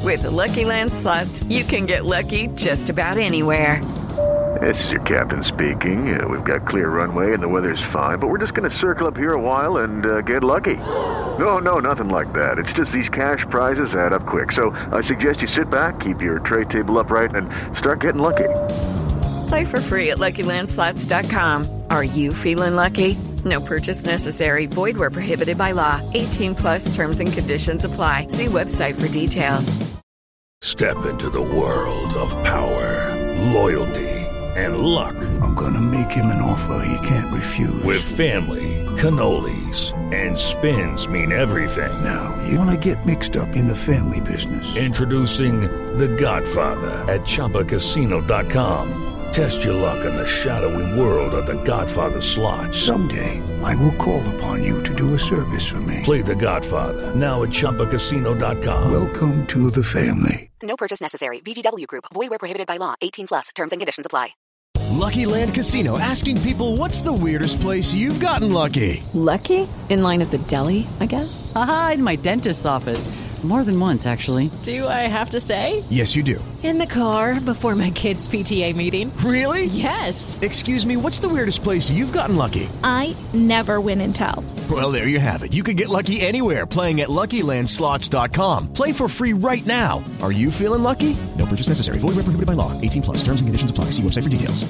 With the Lucky Land Slots, you can get lucky just about anywhere. This is your captain speaking. We've got clear runway and the weather's fine, but we're just going to circle up here a while and get lucky. No, nothing like that. It's just these cash prizes add up quick. So I suggest you sit back, keep your tray table upright, and start getting lucky. Play for free at LuckyLandSlots.com. Are you feeling lucky? No purchase necessary. Void where prohibited by law. 18+ terms and conditions apply. See website for details. Step into the world of power, loyalty, and luck. I'm gonna make him an offer he can't refuse. With family, cannolis, and spins mean everything. Now, you wanna get mixed up in the family business. Introducing The Godfather at ChumbaCasino.com. Test your luck in the shadowy world of The Godfather slot. Someday, I will call upon you to do a service for me. Play The Godfather, now at ChumbaCasino.com. Welcome to the family. No purchase necessary. VGW Group. Void where prohibited by law. 18+. Terms and conditions apply. Lucky Land Casino, asking people, what's the weirdest place you've gotten lucky? Lucky? In line at the deli, I guess? Aha, in my dentist's office. More than once, actually. Do I have to say? Yes, you do. In the car before my kids' PTA meeting. Really? Yes. Excuse me, what's the weirdest place you've gotten lucky? I never win and tell. Well, there you have it. You can get lucky anywhere, playing at LuckyLandSlots.com. Play for free right now. Are you feeling lucky? No purchase necessary. Void where prohibited by law. 18+. Terms and conditions apply. See website for details.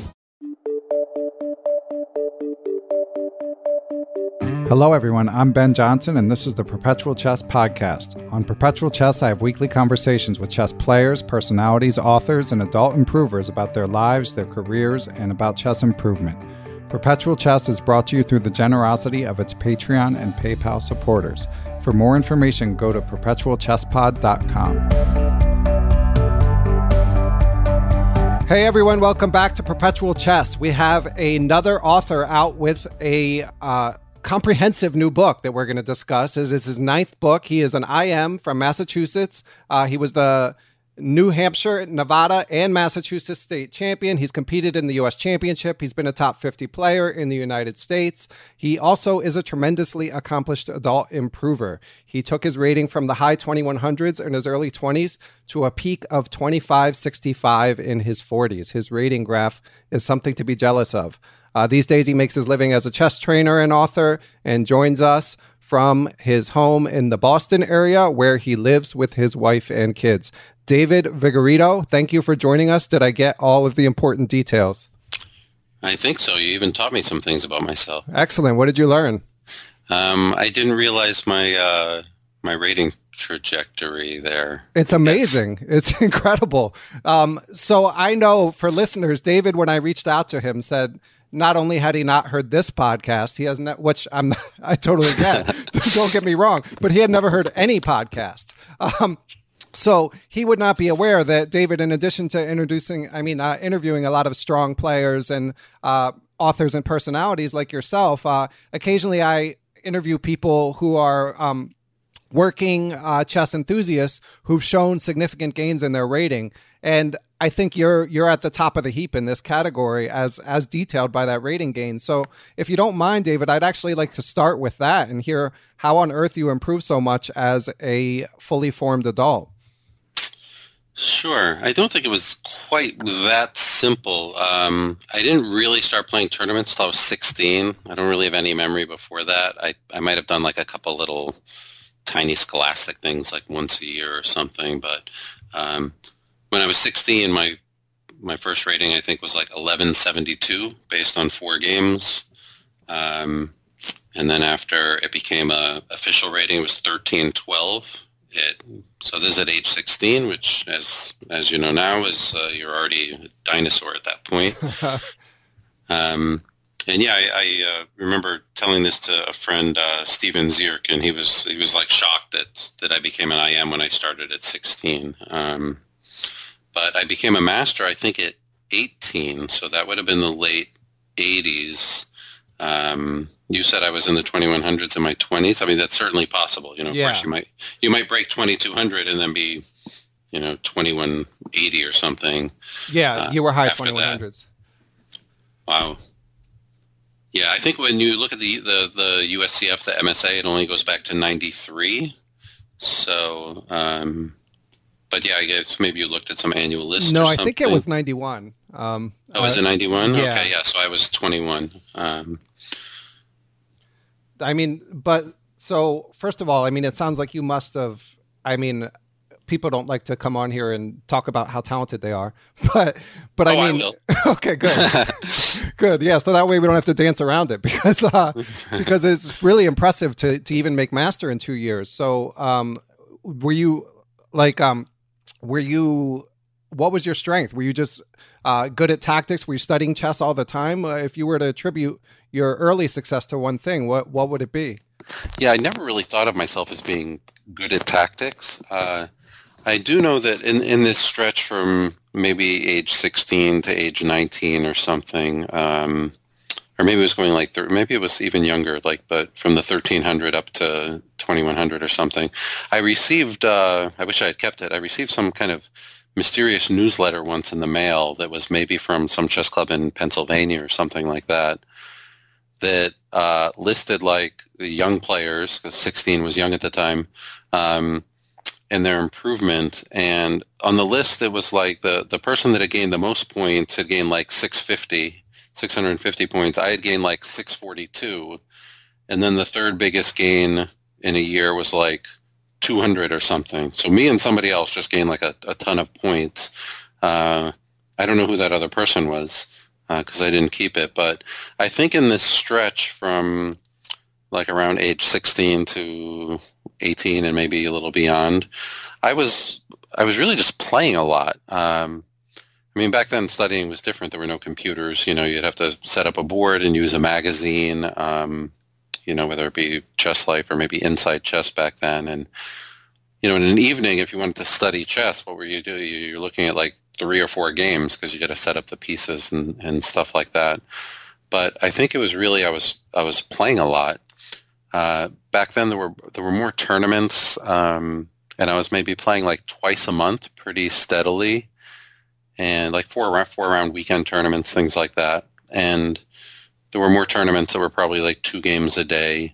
Hello, everyone. I'm Ben Johnson, and this is the Perpetual Chess Podcast. On Perpetual Chess, I have weekly conversations with chess players, personalities, authors, and adult improvers about their lives, their careers, and about chess improvement. Perpetual Chess is brought to you through the generosity of its Patreon and PayPal supporters. For more information, go to perpetualchesspod.com. Hey everyone, welcome back to Perpetual Chess. We have another author out with a comprehensive new book that we're going to discuss. It is his 9th book. He is an IM from Massachusetts. He was the New Hampshire, Nevada, and Massachusetts state champion. He's competed in the U.S. Championship. He's been a top 50 player in the United States. He also is a tremendously accomplished adult improver. He took his rating from the high 2100s in his early 20s to a peak of 2565 in his 40s. His rating graph is something to be jealous of. These days, he makes his living as a chess trainer and author and joins us from his home in the Boston area where he lives with his wife and kids. David Vigorito, thank you for joining us. Did I get all of the important details? I think so. You even taught me some things about myself. Excellent. What did you learn? I didn't realize my rating trajectory there. It's amazing. Yes. It's incredible. So I know for listeners, David, when I reached out to him, said not only had he not heard this podcast, he has which I totally get. Don't get me wrong, but he had never heard any podcast. So he would not be aware that David, in addition to interviewing a lot of strong players and authors and personalities like yourself, occasionally I interview people who are working chess enthusiasts who've shown significant gains in their rating. And I think you're at the top of the heap in this category as detailed by that rating gain. So if you don't mind, David, I'd actually like to start with that and hear how on earth you improved so much as a fully formed adult. Sure. I don't think it was quite that simple. I didn't really start playing tournaments until I was 16. I don't really have any memory before that. I might have done like a couple little tiny scholastic things like once a year or something. But when I was 16, my first rating, I think, was like 1172 based on 4 games. And then after it became a official rating, it was 1312. So this is at age 16, which, as you know now, is you're already a dinosaur at that point. And yeah, I remember telling this to a friend, Steven Zierk, and he was like shocked that I became an IM when I started at 16. But I became a master, I think, at 18, so that would have been the late 80s. You said I was in the 2100s in my 20s. I mean, that's certainly possible. Of course, you might break 2200 and then be, 2180 or something. Yeah, you were high 2100s. Wow. Yeah, I think when you look at the USCF, the MSA, it only goes back to 93. So, but But yeah, I guess maybe you looked at some annual list. No, or I something. think it was 91. Was it 91? Yeah. Okay, yeah. So I was 21. I mean, but so first of all, I mean, it sounds like you must have. I mean, people don't like to come on here and talk about how talented they are, but I mean, okay, good, good, yeah. So that way we don't have to dance around it because it's really impressive to even make master in 2 years. So, were you like, what was your strength? Were you just good at tactics? Were you studying chess all the time? If you were to attribute your early success to one thing, what would it be? Yeah, I never really thought of myself as being good at tactics. I do know that in this stretch from maybe age 16 to age 19 or something, or maybe it was going like, maybe it was even younger, but from the 1300 up to 2100 or something, I received, I wish I had kept it, I received some kind of mysterious newsletter once in the mail that was maybe from some chess club in Pennsylvania or something like that, that listed like the young players, because 16 was young at the time, and their improvement. And on the list, it was like the person that had gained the most points had gained like 650 points. I had gained like 642. And then the third biggest gain in a year was like 200 or something. So me and somebody else just gained like a ton of points. I don't know who that other person was because I didn't keep it. But I think in this stretch from like around age 16 to 18 and maybe a little beyond, I was really just playing a lot. I mean, back then studying was different. There were no computers. You'd have to set up a board and use a magazine, whether it be Chess Life or maybe Inside Chess back then. And, in an evening, if you wanted to study chess, what were you doing? You're looking at like 3 or 4 games because you got to set up the pieces and stuff like that. But I think it was really, I was playing a lot. Back then there were more tournaments, and I was maybe playing like twice a month pretty steadily, and like four round weekend tournaments, things like that. And there were more tournaments that were probably like 2 games a day.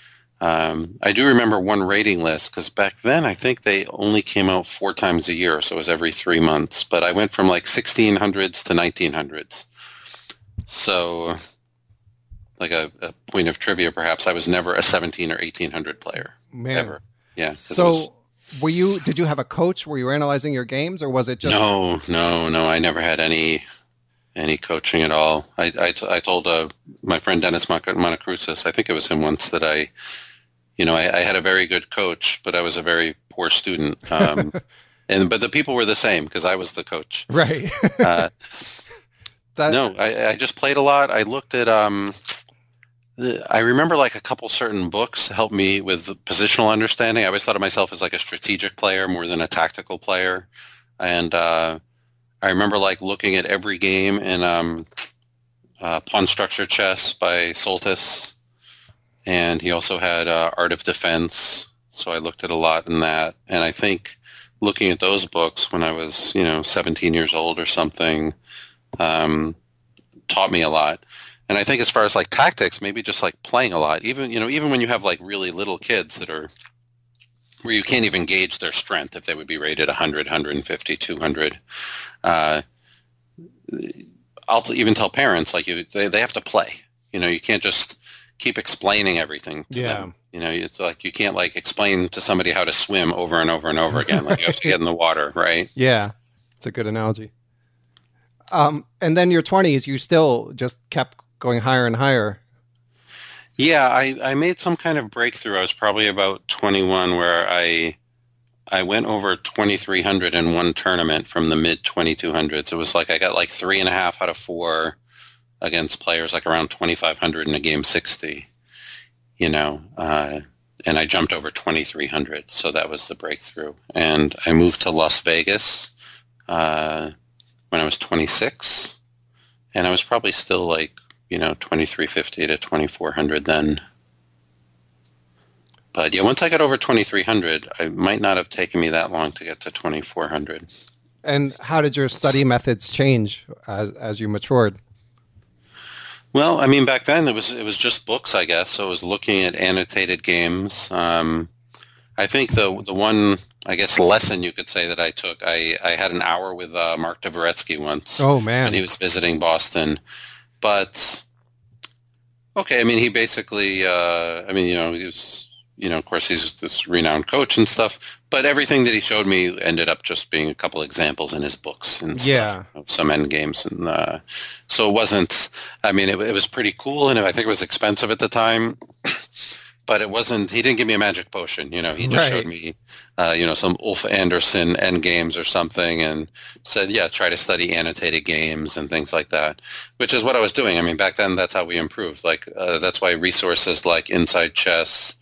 I do remember one rating list because back then I think they only came out 4 times a year, so it was every 3 months. But I went from like 1600s to 1900s. So, like a point of trivia, perhaps, I was never a 17 or 1800 player. Man. Ever. Yeah. So did you have a coach? Were you analyzing your games, or was it just... No. I never had any coaching at all. I told my friend Dennis Montecruzis, I think it was him once, that I had a very good coach, but I was a very poor student. But the people were the same because I was the coach. Right. No, I just played a lot. I looked at, I remember like a couple certain books helped me with positional understanding. I always thought of myself as like a strategic player more than a tactical player. And I remember like looking at every game in Pawn Structure Chess by Soltis. And he also had Art of Defense. So I looked at a lot in that. And I think looking at those books when I was, 17 years old or something, taught me a lot. And I think as far as like tactics, maybe just like playing a lot, even when you have like really little kids that are where you can't even gauge their strength, if they would be rated 100, 150, 200. I'll even tell parents, like they have to play. You can't just keep explaining everything to them. It's like you can't like explain to somebody how to swim over and over and over again. Like you have to get in the water, right? Yeah, it's a good analogy. And then your 20s, you still just kept going higher and higher. Yeah, I made some kind of breakthrough. I was probably about 21 where I went over 2,300 in one tournament from the mid-2200s. It was like I got like 3.5 out of 4 against players like around 2,500 in a game 60, and I jumped over 2,300. So that was the breakthrough. And I moved to Las Vegas when I was 26, and I was probably still like, 2,350 to 2,400 then. But yeah, once I got over 2,300, I might not have taken me that long to get to 2,400. And how did your study methods change as you matured? Well, I mean, back then it was just books, I guess. So I was looking at annotated games. I think the one, I guess, lesson you could say that I took, I had an hour with Mark Dvoretsky once. Oh, man. When he was visiting Boston. But, okay, I mean, he basically, he was, of course, he's this renowned coach and stuff, but everything that he showed me ended up just being a couple examples in his books and stuff of some end games. And so it wasn't, I mean, it was pretty cool, and I think it was expensive at the time. But it wasn't, he didn't give me a magic potion, he just showed me, some Ulf Anderson end games or something and said, try to study annotated games and things like that, which is what I was doing. I mean, back then, that's how we improved. Like, that's why resources like Inside Chess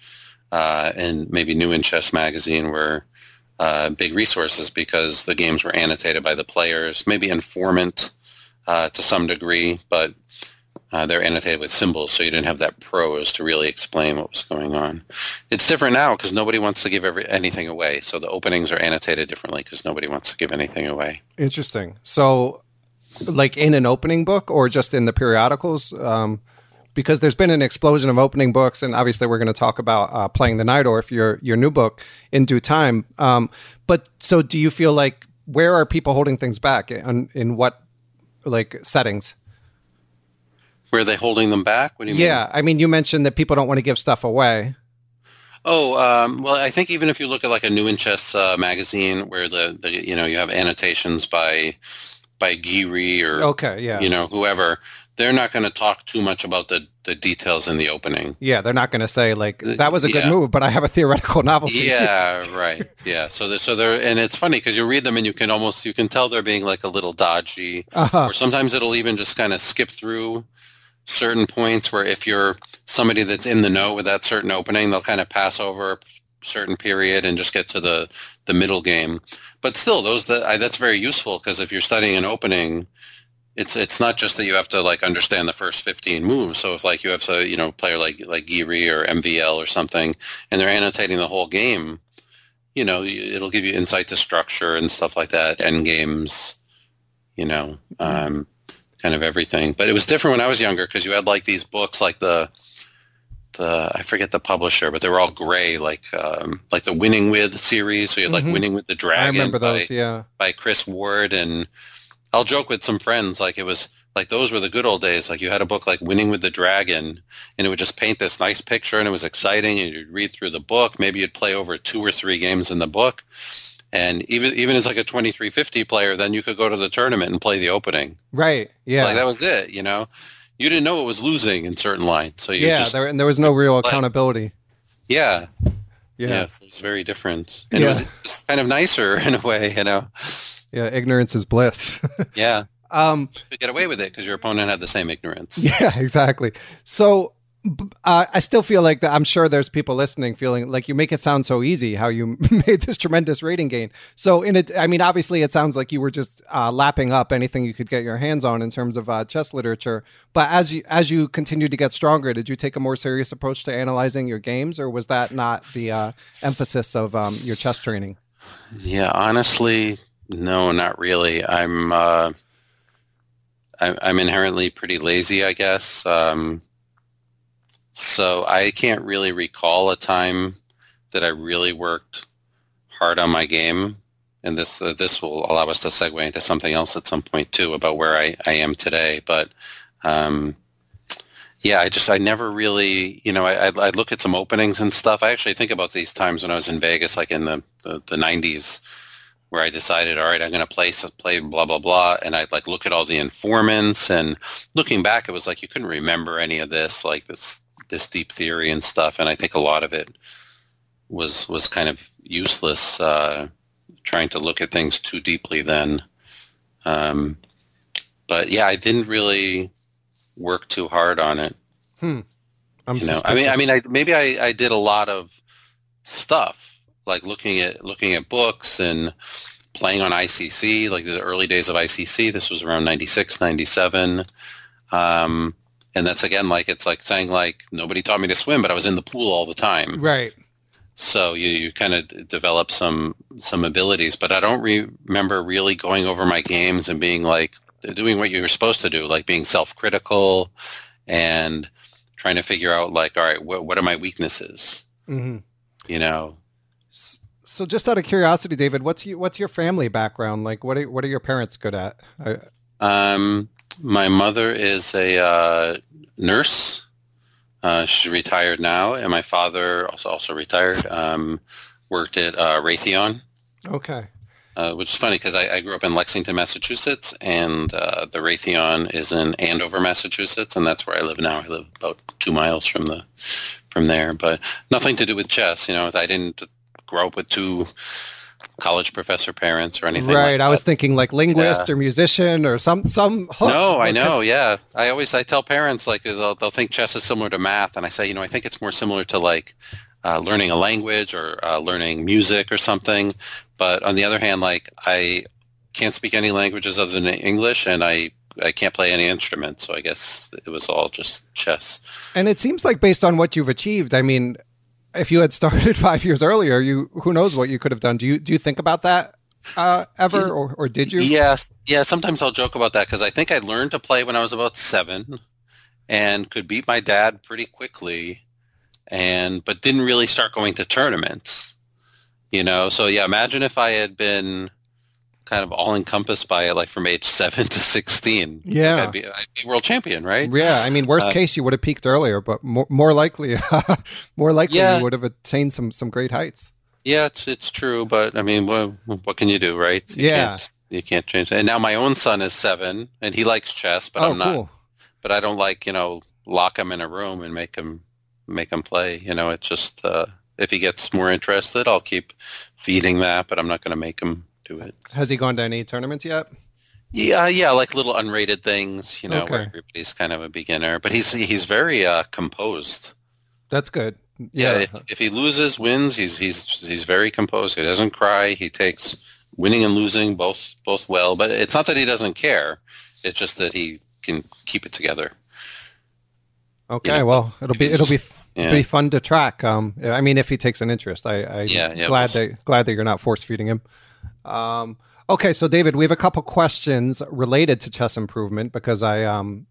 and maybe New in Chess magazine were big resources because the games were annotated by the players, maybe Informant to some degree, but they're annotated with symbols, so you didn't have that prose to really explain what was going on. It's different now because nobody wants to give anything away. So the openings are annotated differently because nobody wants to give anything away. Interesting. So, like in an opening book or just in the periodicals? Because there's been an explosion of opening books, and obviously we're going to talk about Playing the Najdorf, your new book, in due time. But so do you feel like, where are people holding things back? In what settings? Where are they holding them back? What do you mean? Yeah, I mean, you mentioned that people don't want to give stuff away. Oh, well, I think even if you look at like a New in Chess magazine where you have annotations by Giri or whoever, they're not going to talk too much about the details in the opening. Yeah, they're not going to say that was a good move, but I have a theoretical novelty. Yeah, right. Yeah, so they're and it's funny because you read them and you can tell they're being like a little dodgy, or sometimes it'll even just kind of skip through certain points where if you're somebody that's in the know with that certain opening, they'll kind of pass over a certain period and just get to the middle game. But still, that's very useful because if you're studying an opening, it's not just that you have to understand the first 15 moves. So if you have a player like Giri or MVL or something, and they're annotating the whole game, it'll give you insight to structure and stuff like that, end games, kind of everything. But it was different when I was younger because you had these books like the I forget the publisher, but they were all gray, like the Winning With series. So you had Winning With the Dragon. I remember those, by Chris Ward. And I'll joke with some friends, it was those were the good old days. You had a book like Winning With the Dragon, and it would just paint this nice picture, and it was exciting. And you'd read through the book. Maybe you'd play over 2 or 3 games in the book. And even as a 2350 player, then you could go to the tournament and play the opening. Right. Yeah. That was it. You didn't know it was losing in certain lines. So there was no real accountability. Yeah. Yeah. So it's very different. And it was kind of nicer in a way, Yeah. Ignorance is bliss. Yeah. You could get away with it because your opponent had the same ignorance. Yeah, exactly. So I still feel like that. I'm sure there's people listening feeling like you make it sound so easy how you made this tremendous rating gain. So obviously it sounds like you were just lapping up anything you could get your hands on in terms of chess literature. But as you continued to get stronger, did you take a more serious approach to analyzing your games, or was that not the emphasis of your chess training? Yeah, honestly, no, not really. I'm inherently pretty lazy, I guess. So I can't really recall a time that I really worked hard on my game. And this will allow us to segue into something else at some point too about where I am today. But I never really, I look at some openings and stuff. I actually think about these times when I was in Vegas, like in the 90s, where I decided, all right, I'm going to play blah, blah, blah. And I'd look at all the informants, and looking back, it was you couldn't remember any of this, this deep theory and stuff. And I think a lot of it was kind of useless, trying to look at things too deeply then. But yeah, I didn't really work too hard on it. I did a lot of stuff, looking at books and playing on ICC, the early days of ICC. This was around 96, 97. And that's again, it's saying nobody taught me to swim, but I was in the pool all the time. Right. So you kind of develop some abilities, but I don't remember really going over my games and being doing what you were supposed to do, being self-critical and trying to figure out all right, what are my weaknesses? Mm-hmm. So just out of curiosity, David, what's your family background? Like, what are your parents good at? My mother is a nurse. She's retired now, and my father also retired. Worked at Raytheon. Okay. Which is funny because I grew up in Lexington, Massachusetts, and the Raytheon is in Andover, Massachusetts, and that's where I live now. I live about 2 miles from there, but nothing to do with chess. You know, I didn't grow up with 2 college professor parents or anything. Right. Like I was thinking like linguist or musician or some hook. No, I know. Yeah. I tell parents like they'll think chess is similar to math. And I say, I think it's more similar to like learning a language or learning music or something. But on the other hand, like I can't speak any languages other than English, and I can't play any instrument. So I guess it was all just chess. And it seems like based on what you've achieved, I mean, if you had started 5 years earlier, who knows what you could have done? Do you think about that ever, or did you? Yeah. Sometimes I'll joke about that because I think I learned to play when I was about 7, and could beat my dad pretty quickly, but didn't really start going to tournaments. So yeah, imagine if I had been kind of all encompassed by it, like from age 7 to 16. Yeah, I'd be world champion, right? Yeah, I mean, worst case, you would have peaked earlier, but more likely, you would have attained some great heights. Yeah, it's true, but I mean, what can you do, right? You can't change that. And now my own son is 7, and he likes chess, but I'm not. Cool. But I don't like lock him in a room and make him play. It's just if he gets more interested, I'll keep feeding that, but I'm not going to make him do it. Has he gone to any tournaments yet? Yeah, like little unrated things, where everybody's kind of a beginner. But he's very composed. That's good. Yeah, if he loses, wins, he's very composed. He doesn't cry. He takes winning and losing both well. But it's not that he doesn't care. It's just that he can keep it together. Okay, well, it'll be fun to track. I mean, if he takes an interest, I'm glad that you're not force feeding him. Okay, so David, we have a couple questions related to chess improvement because I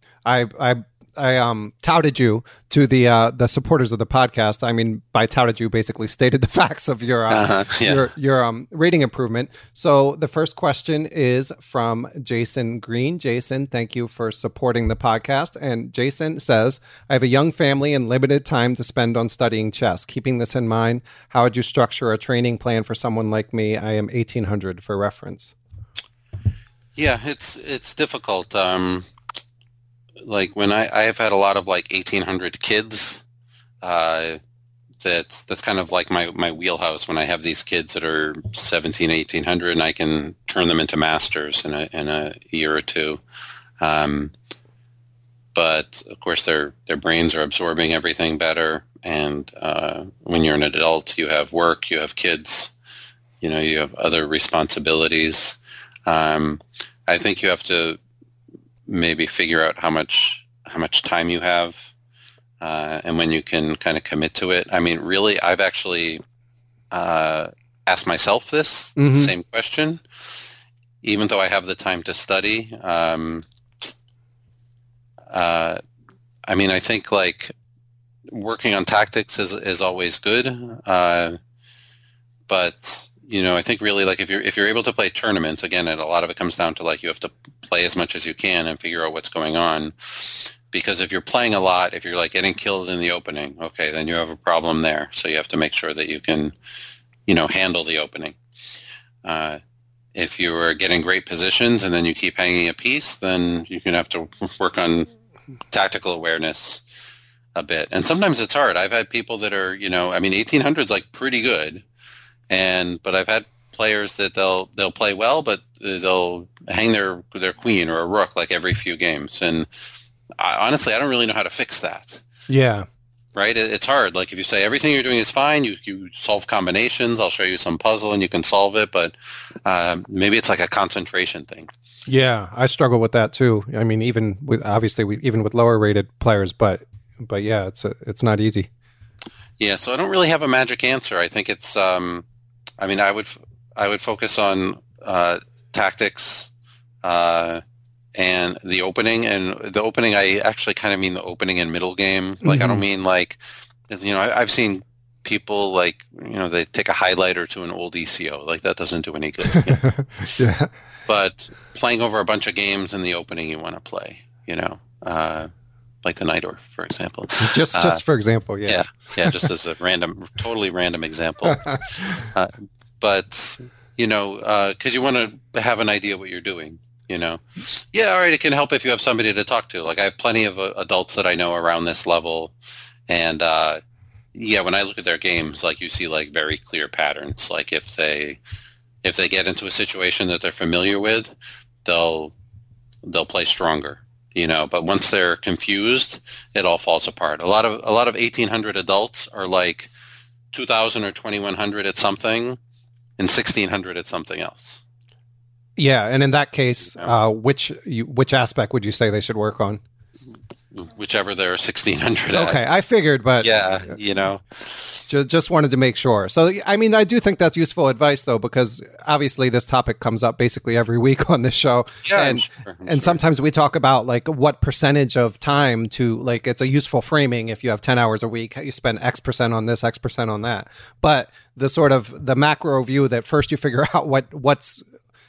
touted you to the supporters of the podcast. I mean, by touted you, basically stated the facts of your rating improvement. So the first question is from Jason Green. Jason, thank you for supporting the podcast. And Jason says, I have a young family and limited time to spend on studying chess. Keeping this in mind, how would you structure a training plan for someone like me? I am 1800 for reference. Yeah, it's difficult. Like when I've had a lot of like 1800 kids, that's kind of like my wheelhouse when I have these kids that are 17, 1800 and I can turn them into masters in a year or two. But of course their brains are absorbing everything better. And when you're an adult, you have work, you have kids, you have other responsibilities. I think you have to maybe figure out how much time you have and when you can kind of commit to it. I mean, really, I've actually asked myself this same question, even though I have the time to study. I mean, I think like working on tactics is always good, but I think really like if you're able to play tournaments, again, and a lot of it comes down to like you have to play as much as you can and figure out what's going on. Because if you're playing a lot, if you're like getting killed in the opening, okay, then you have a problem there. So you have to make sure that you can, handle the opening. If you are getting great positions and then you keep hanging a piece, then you're going to have to work on tactical awareness a bit. And sometimes it's hard. I've had people that are, 1800's like pretty good. But I've had players that they'll play well, but they'll hang their queen or a rook like every few games. And honestly, I don't really know how to fix that. Yeah. Right? It's hard. Like if you say everything you're doing is fine, you solve combinations, I'll show you some puzzle and you can solve it. But maybe it's like a concentration thing. Yeah, I struggle with that too. I mean, even with lower rated players, but yeah, it's not easy. Yeah, so I don't really have a magic answer. I think it's I would focus on tactics and the opening. And the opening, I actually kind of mean the opening and middle game. Like I don't mean like, I've seen people like, they take a highlighter to an old ECO. Like that doesn't do any good. Yeah. But playing over a bunch of games in the opening you want to play, like the Night Orb, for example. Just for example, yeah. Yeah, just as a totally random example. But, because you want to have an idea what you're doing, Yeah, all right, it can help if you have somebody to talk to. Like I have plenty of adults that I know around this level. And, when I look at their games, like you see like very clear patterns. Like if they get into a situation that they're familiar with, they'll play stronger. But once they're confused, it all falls apart. A lot of 1800 adults are like 2000 or 2100 at something, and 1600 at something else. Yeah, and in that case, which aspect would you say they should work on? Whichever they're 1600 at. Okay, I figured, but yeah, just wanted to make sure. So, I mean, I do think that's useful advice, though, because obviously this topic comes up basically every week on this show. Yeah, and sometimes we talk about like what percentage of time to like, it's a useful framing. If you have 10 hours a week, you spend X% on this, X% on that. But the sort of the macro view that first you figure out what's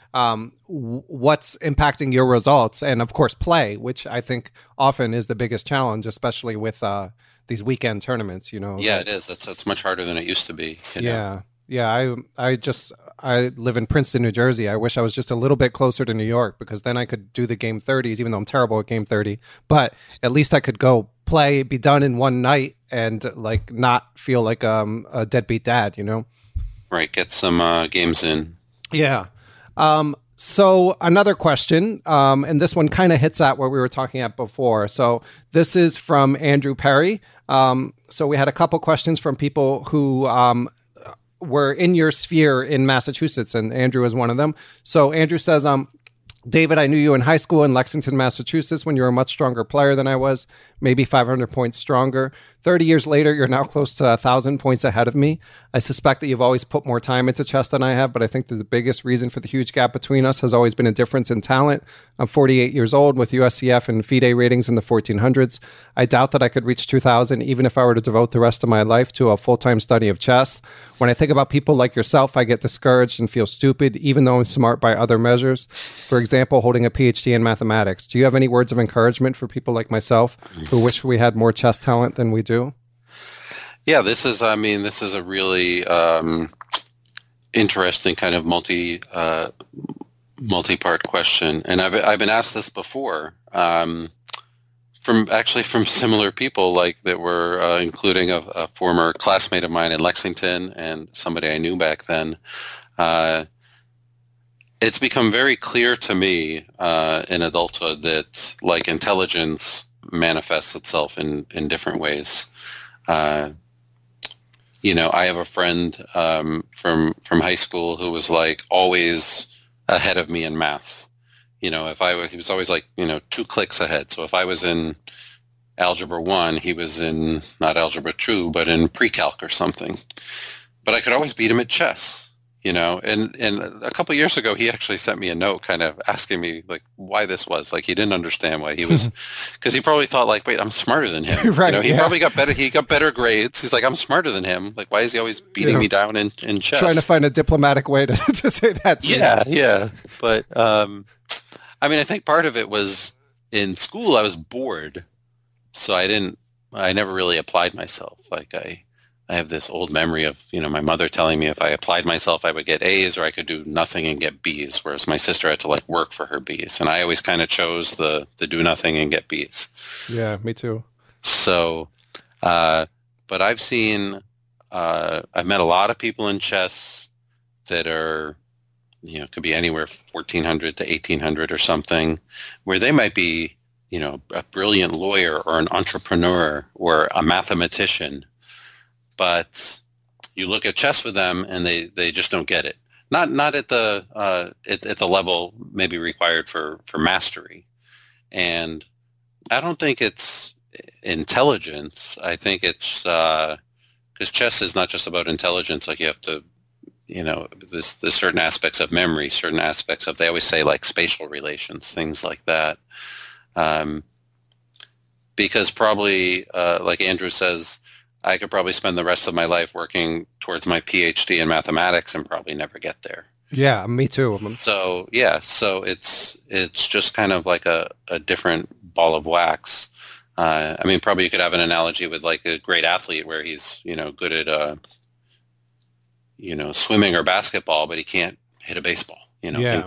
impacting your results, and of course play, which I think often is the biggest challenge, especially with these weekend tournaments. Yeah, it is. It's much harder than it used to be. Yeah. I live in Princeton, New Jersey. I wish I was just a little bit closer to New York, because then I could do the game 30s, even though I'm terrible at game 30. But at least I could go play, be done in one night, and like not feel like a deadbeat dad. Right. Get some games in. Yeah. So another question, and this one kind of hits at what we were talking at before. So this is from Andrew Perry. So we had a couple questions from people who were in your sphere in Massachusetts, and Andrew is one of them. So Andrew says, David, I knew you in high school in Lexington, Massachusetts, when you were a much stronger player than I was, maybe 500 points stronger. 30 years later, you're now close to 1,000 points ahead of me. I suspect that you've always put more time into chess than I have, but I think that the biggest reason for the huge gap between us has always been a difference in talent. I'm 48 years old with USCF and FIDE ratings in the 1400s. I doubt that I could reach 2,000 even if I were to devote the rest of my life to a full-time study of chess. When I think about people like yourself, I get discouraged and feel stupid, even though I'm smart by other measures. For example, holding a PhD in mathematics. Do you have any words of encouragement for people like myself who wish we had more chess talent than we do? Yeah, this is a really interesting kind of multi-part question, and I've been asked this before from similar people, like that were including a former classmate of mine in Lexington and somebody I knew back then. It's become very clear to me in adulthood that like intelligence manifests itself in different ways. I have a friend from high school who was like always ahead of me in math. He was always like 2 clicks ahead. So if I was in algebra 1, he was in not algebra 2, but in pre-calc or something. But I could always beat him at chess. And a couple of years ago, he actually sent me a note kind of asking me like why this was. Like he didn't understand why he was, because he probably thought like, wait, I'm smarter than him. Right, he probably got better. He got better grades. He's like, I'm smarter than him. Like, why is he always beating me down in chess? Trying to find a diplomatic way to say that. Yeah. But I think part of it was in school I was bored, so I never really applied myself. Like I have this old memory of, my mother telling me if I applied myself, I would get A's, or I could do nothing and get B's, whereas my sister had to like work for her B's. And I always kind of chose the do nothing and get B's. Yeah, me too. So, but I've met a lot of people in chess that are, could be anywhere 1,400 to 1,800 or something, where they might be, a brilliant lawyer or an entrepreneur or a mathematician. But you look at chess with them, and they just don't get it. Not at the at the level maybe required for mastery. And I don't think it's intelligence. I think it's because chess is not just about intelligence. Like you have to, there's certain aspects of memory, certain aspects of, they always say like spatial relations, things like that. Because probably like Andrew says, I could probably spend the rest of my life working towards my PhD in mathematics and probably never get there. Yeah, me too. So it's just kind of like a different ball of wax. I mean, probably you could have an analogy with like a great athlete where he's, good at, swimming or basketball, but he can't hit a baseball, Yeah.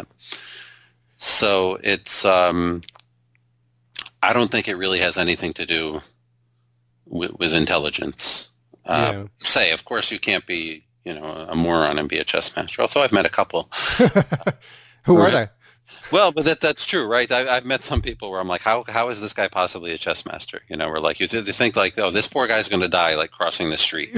So it's, I don't think it really has anything to do with intelligence. Say, of course, you can't be, a moron and be a chess master. Although I've met a couple. Who are they? Well, but that's true, right? I've met some people where I'm like, how is this guy possibly a chess master? Where like you think like, oh, this poor guy's going to die like crossing the street.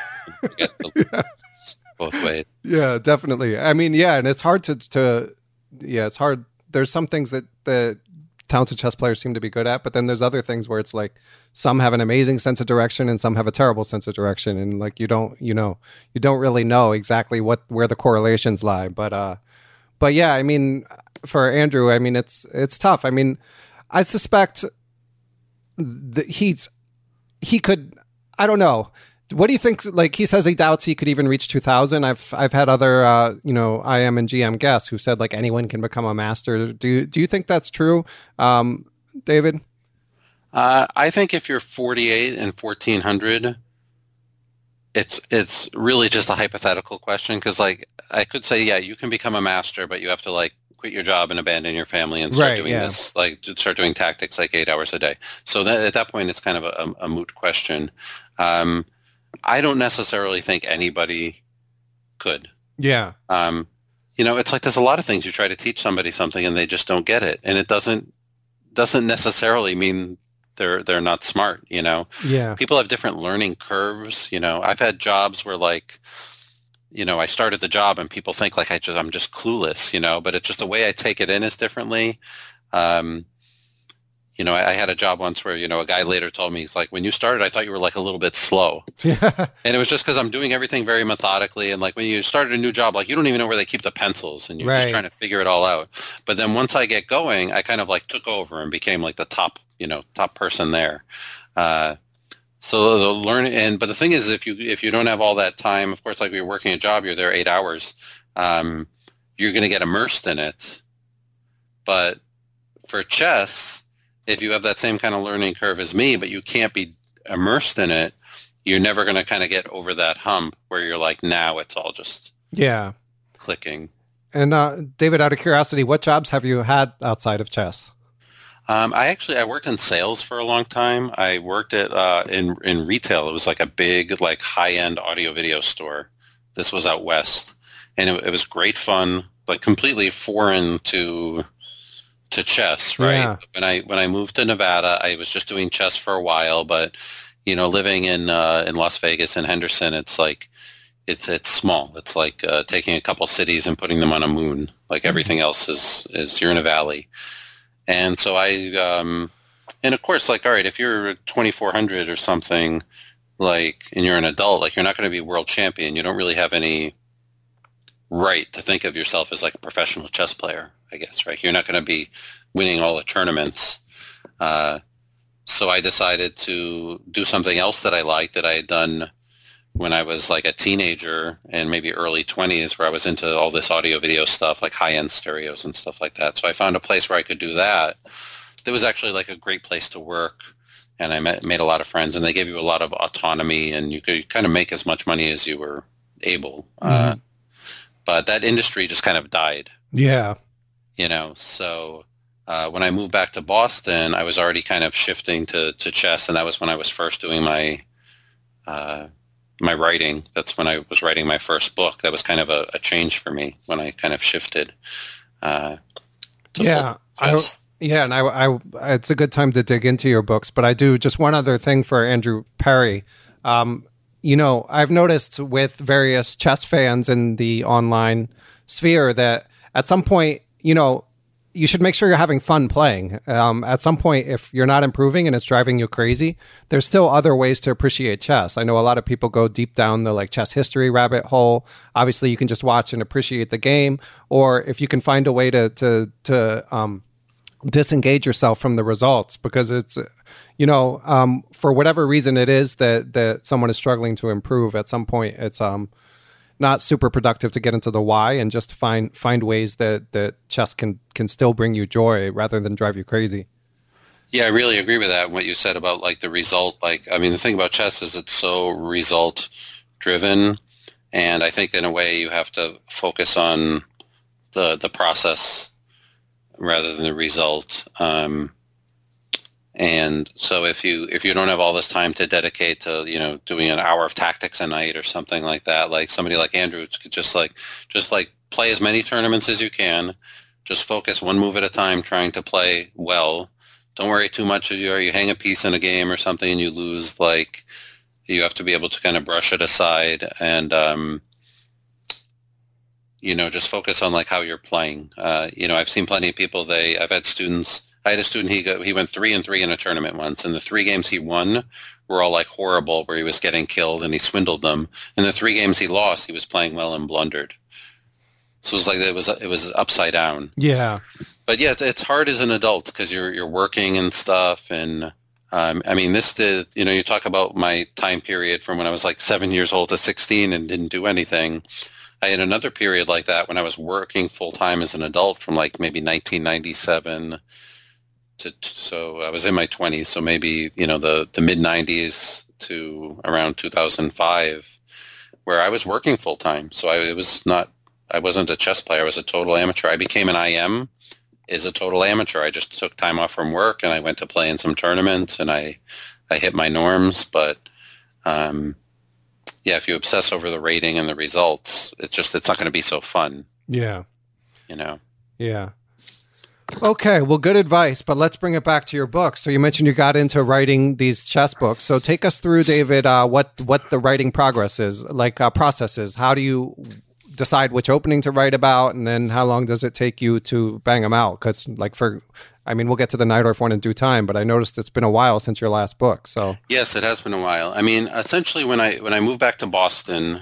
Both ways. Yeah, definitely. I mean, yeah, and it's hard it's hard. There's some things that the talented chess players seem to be good at, but then there's other things where it's like some have an amazing sense of direction and some have a terrible sense of direction, and like you don't really know exactly where the correlations lie. But yeah, I mean, for Andrew, I mean, it's tough. I mean, I suspect that he could. I don't know. What do you think? Like, he says he doubts he could even reach 2000. I've had other IM and GM guests who said like anyone can become a master. Do you think that's true, David? I think if you're 48 and 1400, it's really just a hypothetical question, because like I could say, yeah, you can become a master, but you have to like quit your job and abandon your family and start doing this, like start doing tactics like 8 hours a day. So at that point, it's kind of a moot question. I don't necessarily think anybody could. Yeah. It's like there's a lot of things you try to teach somebody something and they just don't get it, and it doesn't necessarily mean they're not smart. Yeah. People have different learning curves. I've had jobs where like, I started the job and people think like I'm just clueless. But it's just the way I take it in is differently. I had a job once where, a guy later told me, he's like, when you started, I thought you were like a little bit slow. Yeah. And it was just because I'm doing everything very methodically. And like when you started a new job, like you don't even know where they keep the pencils and you're just trying to figure it all out. But then once I get going, I kind of like took over and became like the top person there. So the learning, but the thing is, if you don't have all that time, of course, like you're working a job, you're there 8 hours, you're going to get immersed in it. But for chess, if you have that same kind of learning curve as me, but you can't be immersed in it, you're never going to kind of get over that hump where you're like, now it's all just clicking. And David, out of curiosity, what jobs have you had outside of chess? I worked in sales for a long time. I worked at in retail. It was like a big, like high-end audio video store. This was out west, and it was great fun, like completely foreign to chess, right? Yeah. When I moved to Nevada, I was just doing chess for a while, but living in Las Vegas and Henderson, it's like it's small. It's like taking a couple cities and putting them on a moon. Like everything else is you're in a valley. And so and of course, like, all right, if you're 2400 or something, like, and you're an adult, like, you're not going to be world champion. You don't really have any right to think of yourself as like a professional chess player, I guess, right? You're not going to be winning all the tournaments. So I decided to do something else that I liked, that I had done when I was like a teenager and maybe early 20s, where I was into all this audio video stuff, like high-end stereos and stuff like that. So I found a place where I could do that. It was actually like a great place to work, and I made a lot of friends, and they gave you a lot of autonomy, and you could kind of make as much money as you were able. But that industry just kind of died. Yeah. So when I moved back to Boston, I was already kind of shifting to chess, and that was when I was first doing my writing. That's when I was writing my first book. That was kind of a change for me when I kind of shifted. And it's a good time to dig into your books. But I do just one other thing for Andrew Perry. I've noticed with various chess fans in the online sphere that at some point, you should make sure you're having fun playing. At some point, if you're not improving and it's driving you crazy, there's still other ways to appreciate chess. I know a lot of people go deep down the like chess history rabbit hole. Obviously, you can just watch and appreciate the game, or if you can find a way to disengage yourself from the results, because it's, for whatever reason it is that someone is struggling to improve. At some point, it's not super productive to get into the why and just find ways that chess can still bring you joy rather than drive you crazy. Yeah, I really agree with that. What you said about like the result, the thing about chess is it's so result driven. And I think in a way you have to focus on the process rather than the result. And so if you don't have all this time to dedicate to, doing an hour of tactics a night or something like that, like somebody like Andrew could just play as many tournaments as you can, just focus one move at a time, trying to play well. Don't worry too much if you hang a piece in a game or something and you lose, you have to be able to kind of brush it aside and, just focus on how you're playing. I've seen plenty of people, I've had students, I had a student, he went 3-3 in a tournament once, and the 3 games he won were all horrible, where he was getting killed and he swindled them. And the 3 games he lost, he was playing well and blundered. So it was upside down. Yeah. But yeah, it's hard as an adult because you're working and stuff. And you talk about my time period from when I was 7 years old to 16 and didn't do anything. I had another period like that when I was working full time as an adult from maybe 1997 so I was in my 20s. So maybe, the mid 90s to around 2005, where I was working full time. So I wasn't a chess player. I was a total amateur. I became an IM as a total amateur. I just took time off from work and I went to play in some tournaments and I hit my norms. But if you obsess over the rating and the results, it's not going to be so fun. Yeah. Yeah. Okay, well, good advice, but let's bring it back to your book. So you mentioned you got into writing these chess books. So take us through, David, what the writing process is. How do you decide which opening to write about, and then how long does it take you to bang them out? Because we'll get to the Najdorf one in due time, but I noticed it's been a while since your last book. So yes, it has been a while. Essentially, when I moved back to Boston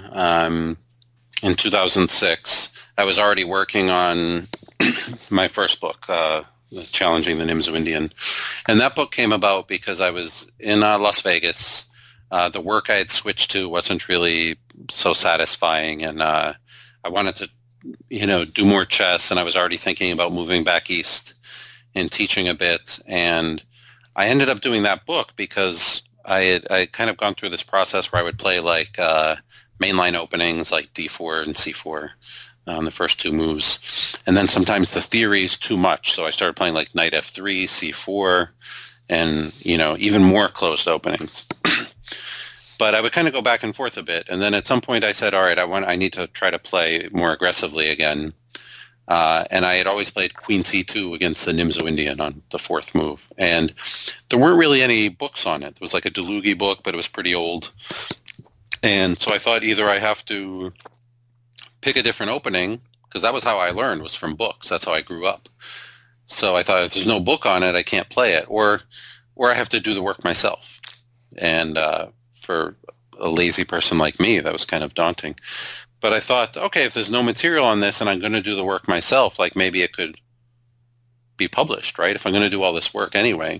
in 2006, I was already working on my first book, Challenging the Nimzo Indian. And that book came about because I was in Las Vegas. The work I had switched to wasn't really so satisfying, and I wanted to, do more chess, and I was already thinking about moving back east and teaching a bit. And I ended up doing that book because I kind of gone through this process where I would play mainline openings like D4 and C4 on the first 2 moves. And then sometimes the theory is too much. So I started playing Knight F3, C4, and, even more closed openings. But I would kind of go back and forth a bit. And then at some point I said, all right, I need to try to play more aggressively again. And I had always played Queen C2 against the Nimzo Indian on the 4th move. And there weren't really any books on it. It was a Delugi book, but it was pretty old. And so I thought either I have to pick a different opening, because that was how I learned, was from books. That's how I grew up. So I thought if there's no book on it, I can't play it, or I have to do the work myself. And for a lazy person like me, that was kind of daunting. But I thought, okay, if there's no material on this and I'm going to do the work myself, maybe it could be published, right? If I'm going to do all this work anyway.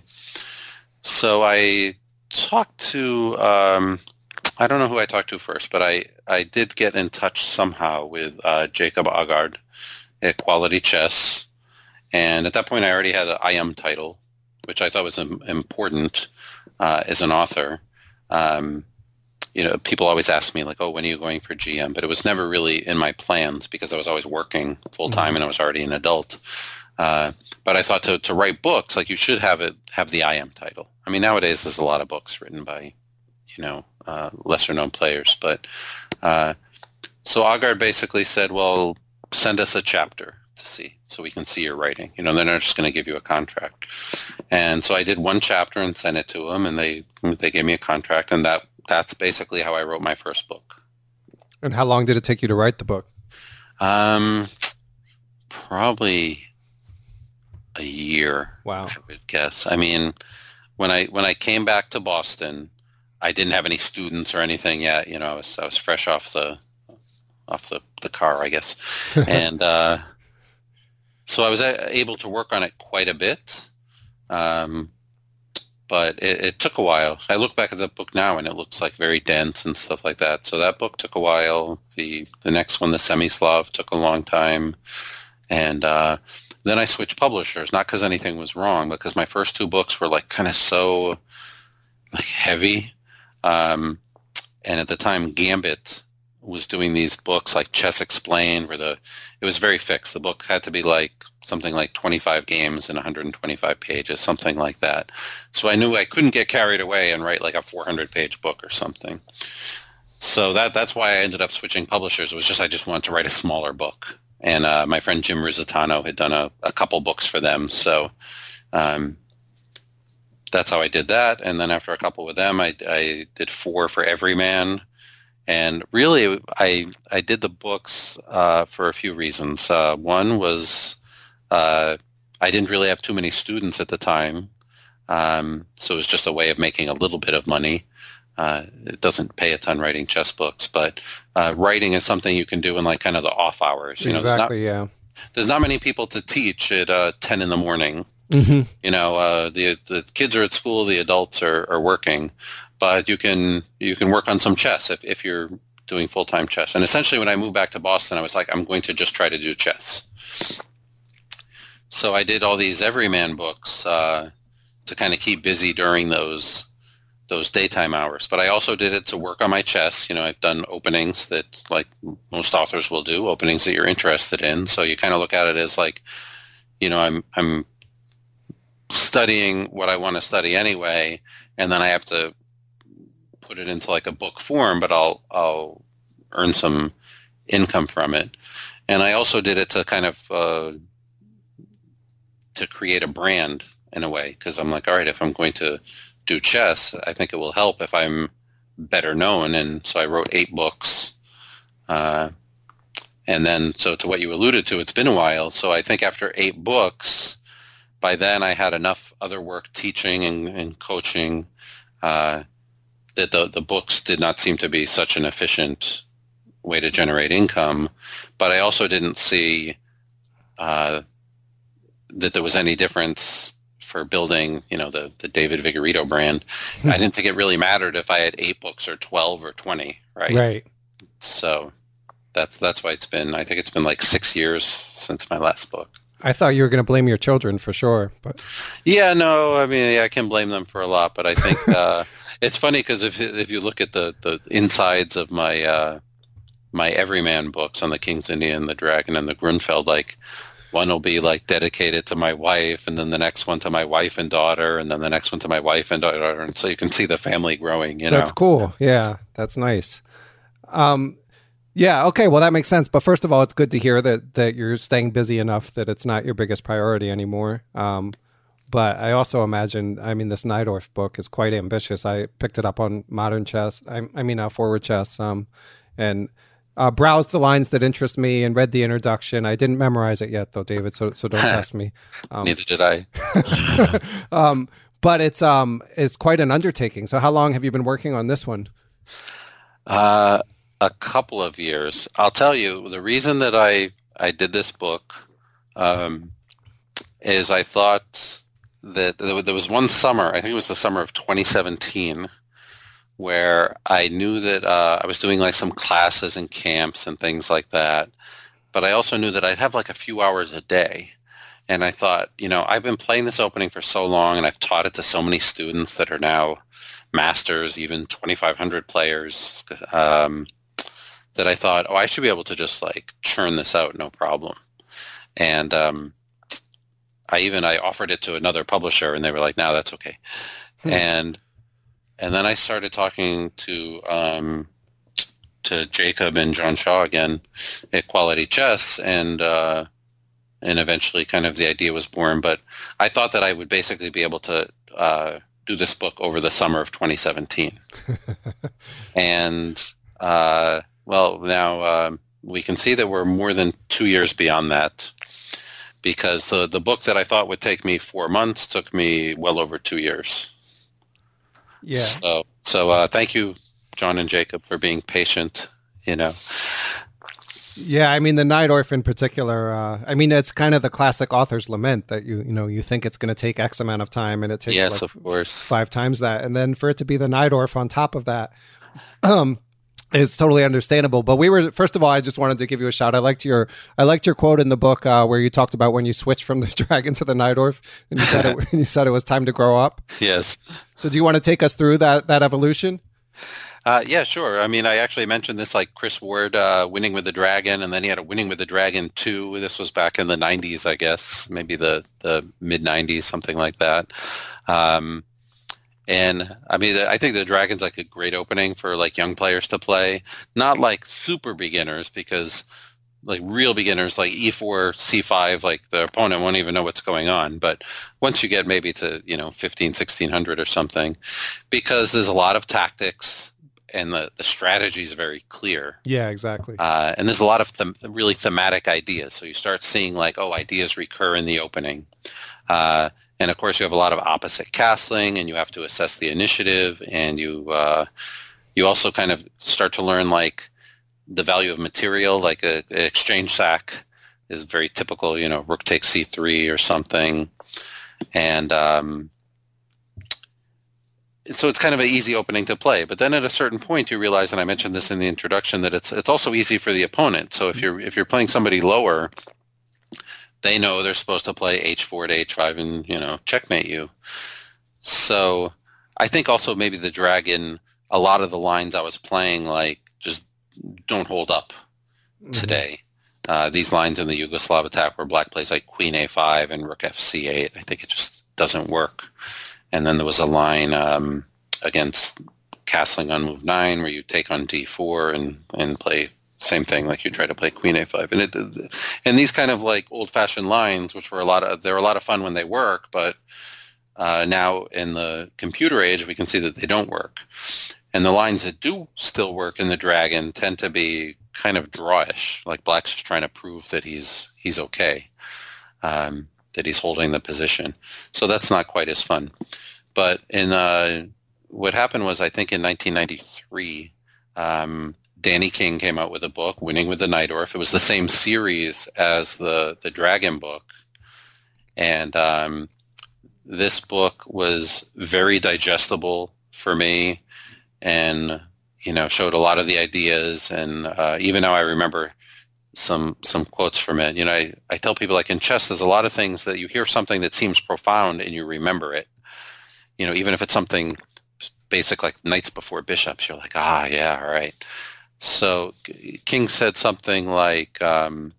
So I talked to, I don't know who I talked to first, but I did get in touch somehow with Jacob Aagaard at Quality Chess. And at that point, I already had an IM title, which I thought was important as an author. People always ask me, when are you going for GM? But it was never really in my plans because I was always working full-time and I was already an adult. But I thought to write books, you should have the IM title. Nowadays there's a lot of books written by, lesser-known players. But so Aagaard basically said, well, send us a chapter to see, so we can see your writing. They're not just going to give you a contract. And so I did one chapter and sent it to them, and they gave me a contract, and that's basically how I wrote my first book. And how long did it take you to write the book? Probably a year. Wow. I would guess. When I came back to Boston, I didn't have any students or anything yet. I was fresh off the car, I guess. And so I was able to work on it quite a bit, but it took a while. I look back at the book now, and it looks like very dense and stuff like that. So that book took a while. The next one, the Semislav, took a long time, and then I switched publishers. Not because anything was wrong, but because my first 2 books were like kind of so like heavy, and at the time, Gambit was doing these books like Chess Explained, where it was very fixed. The book had to be like something like 25 games and 125 pages, something like that. So I knew I couldn't get carried away and write like a 400-page book or something. So that's why I ended up switching publishers. It was just I just wanted to write a smaller book. And my friend Jim Rizzitano had done a couple books for them. So that's how I did that. And then after a couple with them, I did 4 for Everyman. And really, I did the books for a few reasons. One was I didn't really have too many students at the time, so it was just a way of making a little bit of money. It doesn't pay a ton writing chess books, but writing is something you can do in like kind of the off hours. Exactly, There's not many people to teach at 10 in the morning. Mm-hmm. The kids are at school, the adults are working. But you can work on some chess if you're doing full-time chess. And essentially when I moved back to Boston, I was like, I'm going to just try to do chess. So I did all these Everyman books to kind of keep busy during those daytime hours. But I also did it to work on my chess. I've done openings that like most authors will do, openings that you're interested in. So you kind of look at it as like, I'm studying what I want to study anyway, and then I have to put it into like a book form, but I'll earn some income from it. And I also did it to kind of to create a brand in a way, because I'm like, all right, if I'm going to do chess, I think it will help if I'm better known. And so I wrote 8 books. And then, so to what you alluded to, it's been a while. So I think after 8 books, by then I had enough other work teaching and coaching that the books did not seem to be such an efficient way to generate income. But I also didn't see that there was any difference for building, the David Vigorito brand. I didn't think it really mattered if I had 8 books or 12 or 20, right? Right. So that's why I think it's been like 6 years since my last book. I thought you were going to blame your children for sure, but yeah, no, I mean, I can blame them for a lot, but I think it's funny because if you look at the insides of my my Everyman books on the King's Indian, the Dragon, and the Grunfeld, like one will be like dedicated to my wife, and then the next one to my wife and daughter, and then the next one to my wife and daughter, and so you can see the family growing. That's cool. Yeah, that's nice. Yeah, okay, well, that makes sense. But first of all, it's good to hear that you're staying busy enough that it's not your biggest priority anymore. But I also imagine, this Najdorf book is quite ambitious. I picked it up on Modern Chess, Forward Chess, and browsed the lines that interest me and read the introduction. I didn't memorize it yet, though, David, so don't test me. Neither did I. But it's quite an undertaking. So how long have you been working on this one? A couple of years. I'll tell you, the reason that I did this book is I thought that there was one summer, I think it was the summer of 2017, where I knew that I was doing like some classes and camps and things like that, but I also knew that I'd have like a few hours a day. And I thought, I've been playing this opening for so long, and I've taught it to so many students that are now masters, even 2,500 players, that I thought, I should be able to just like churn this out, no problem. And I offered it to another publisher, and they were like, no, that's okay. And then I started talking to Jacob and John Shaw again at Quality Chess, and eventually kind of the idea was born. But I thought that I would basically be able to do this book over the summer of 2017. And well, now we can see that we're more than 2 years beyond that, because the book that I thought would take me 4 months took me well over 2 years. Yeah. So thank you, John and Jacob, for being patient. Yeah, I mean, the Najdorf in particular, I mean, it's kind of the classic author's lament that you think it's going to take X amount of time and it takes of course 5 times that. And then for it to be the Najdorf on top of that, it's totally understandable. But first of all, I just wanted to give you a shout. I liked your quote in the book where you talked about when you switched from the dragon to the Najdorf and you said it was time to grow up. Yes. So do you want to take us through that evolution? Yeah, sure. I mean, I actually mentioned this, like Chris Ward winning with the Dragon, and then he had a Winning with the Dragon 2. This was back in the 90s, I guess, maybe the mid-90s, something like that. And I mean, I think the Dragon's like a great opening for like young players to play. Not like super beginners, because like real beginners, like E4, C5, like the opponent won't even know what's going on. But once you get maybe to 15, 1600 or something, because there's a lot of tactics. And the strategy is very clear. Yeah, exactly. And there's a lot of really thematic ideas. So you start seeing like, ideas recur in the opening. And of course, you have a lot of opposite castling, and you have to assess the initiative. And you also kind of start to learn like the value of material, like an exchange sack is very typical. Rook takes C3 or something, and so it's kind of an easy opening to play. But then at a certain point, you realize, and I mentioned this in the introduction, that it's also easy for the opponent. So if you're playing somebody lower, they know they're supposed to play H4 to H5 and checkmate you. So I think also maybe the Dragon, a lot of the lines I was playing like just don't hold up today. These lines in the Yugoslav attack where Black plays like Queen A5 and Rook FC8, I think it just doesn't work. And then there was a line against castling on move 9 where you take on D4 and play same thing, like you try to play Queen A5. And these kind of like old-fashioned lines, which were a lot of fun when they work, but now in the computer age, we can see that they don't work. And the lines that do still work in the Dragon tend to be kind of drawish, like Black's just trying to prove that he's okay. That he's holding the position. So that's not quite as fun. But what happened was, I think in 1993, Danny King came out with a book, Winning with the Najdorf. It was the same series as the Dragon book. And this book was very digestible for me and, showed a lot of the ideas. And even now I remember some quotes from it. I tell people, like in chess, there's a lot of things that you hear something that seems profound and you remember it. Even if it's something basic like knights before bishops, you're like, yeah, all right. So King said something like, in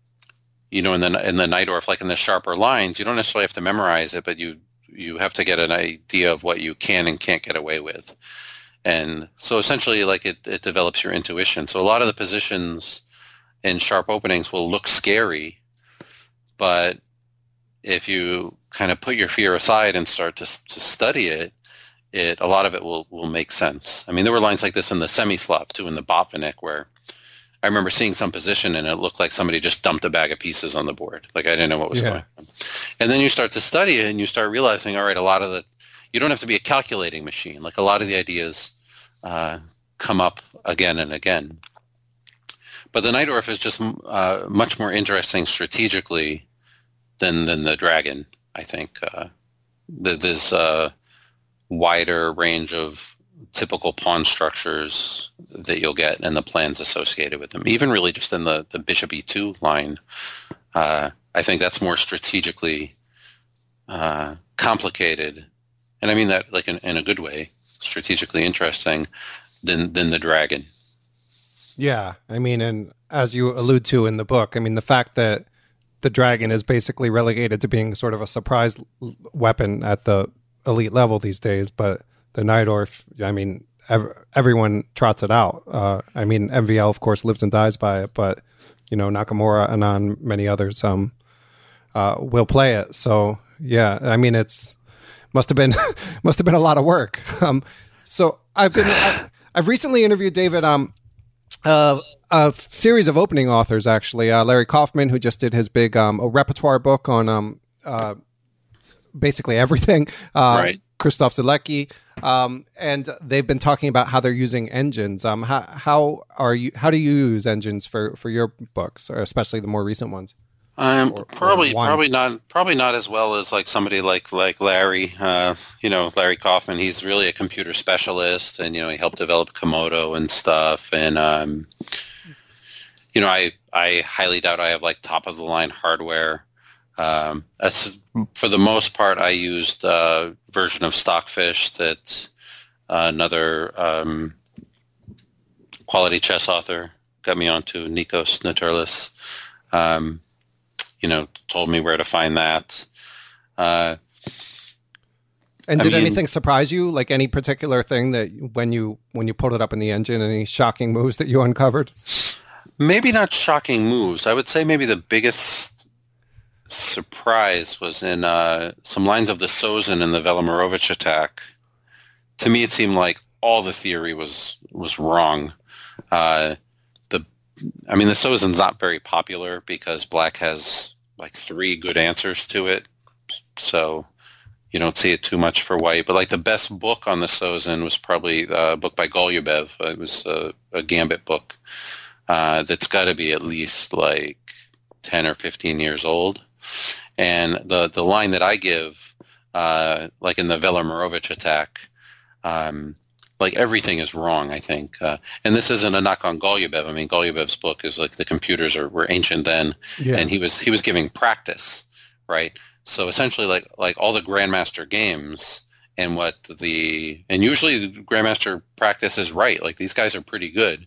the Najdorf, like in the sharper lines, you don't necessarily have to memorize it, but you have to get an idea of what you can and can't get away with. And so essentially, like it develops your intuition. So a lot of the positions in sharp openings will look scary, but if you kind of put your fear aside and start to study it, a lot of it will make sense. I mean, there were lines like this in the Semislav too, in the Botvinnik, where I remember seeing some position and it looked like somebody just dumped a bag of pieces on the board. Like I didn't know what was going on. And then you start to study it and you start realizing, all right, you don't have to be a calculating machine. Like a lot of the ideas come up again and again. But the Najdorf is just much more interesting strategically than the Dragon, I think. There's a wider range of typical pawn structures that you'll get and the plans associated with them. Even really just in the Bishop E2 line, I think that's more strategically complicated. And I mean that like in a good way, strategically interesting than the Dragon. Yeah, I mean, and as you allude to in the book, I mean, the fact that the Dragon is basically relegated to being sort of a surprise weapon at the elite level these days, but the Najdorf, I mean, everyone trots it out. I mean, MVL, of course, lives and dies by it, but, Nakamura and on many others will play it. So, yeah, I mean, must have been a lot of work. So I've recently interviewed David, a series of opening authors, actually. Larry Kaufman, who just did his big a repertoire book on basically everything. Right. Krzysztof Zielecki. and they've been talking about how they're using engines. How do you use engines for your books, or especially the more recent ones? Probably not as well as like somebody like Larry, Larry Kaufman. He's really a computer specialist, and he helped develop Komodo and stuff. And I highly doubt I have like top of the line hardware. That's for the most part. I used a version of Stockfish that another quality chess author got me onto, Nikos Naturlis. Told me where to find that. And did anything surprise you? Like any particular thing that when you pulled it up in the engine, any shocking moves that you uncovered? Maybe not shocking moves. I would say maybe the biggest surprise was in some lines of the Sozin in the Velimirovich attack. To me, it seemed like all the theory was wrong. The Sozin's not very popular because Black has like 3 good answers to it, so you don't see it too much for White. But like the best book on the Sozin was probably a book by Golubev. It was a Gambit book that's got to be at least like 10 or 15 years old. And the line that I give, like in the Velimirovich attack, like everything is wrong, I think. And this isn't a knock on Golubev. I mean, Golubev's book is like the computers were ancient then, and he was giving practice, right? So essentially, like all the Grandmaster games and usually the Grandmaster practice is right. Like these guys are pretty good.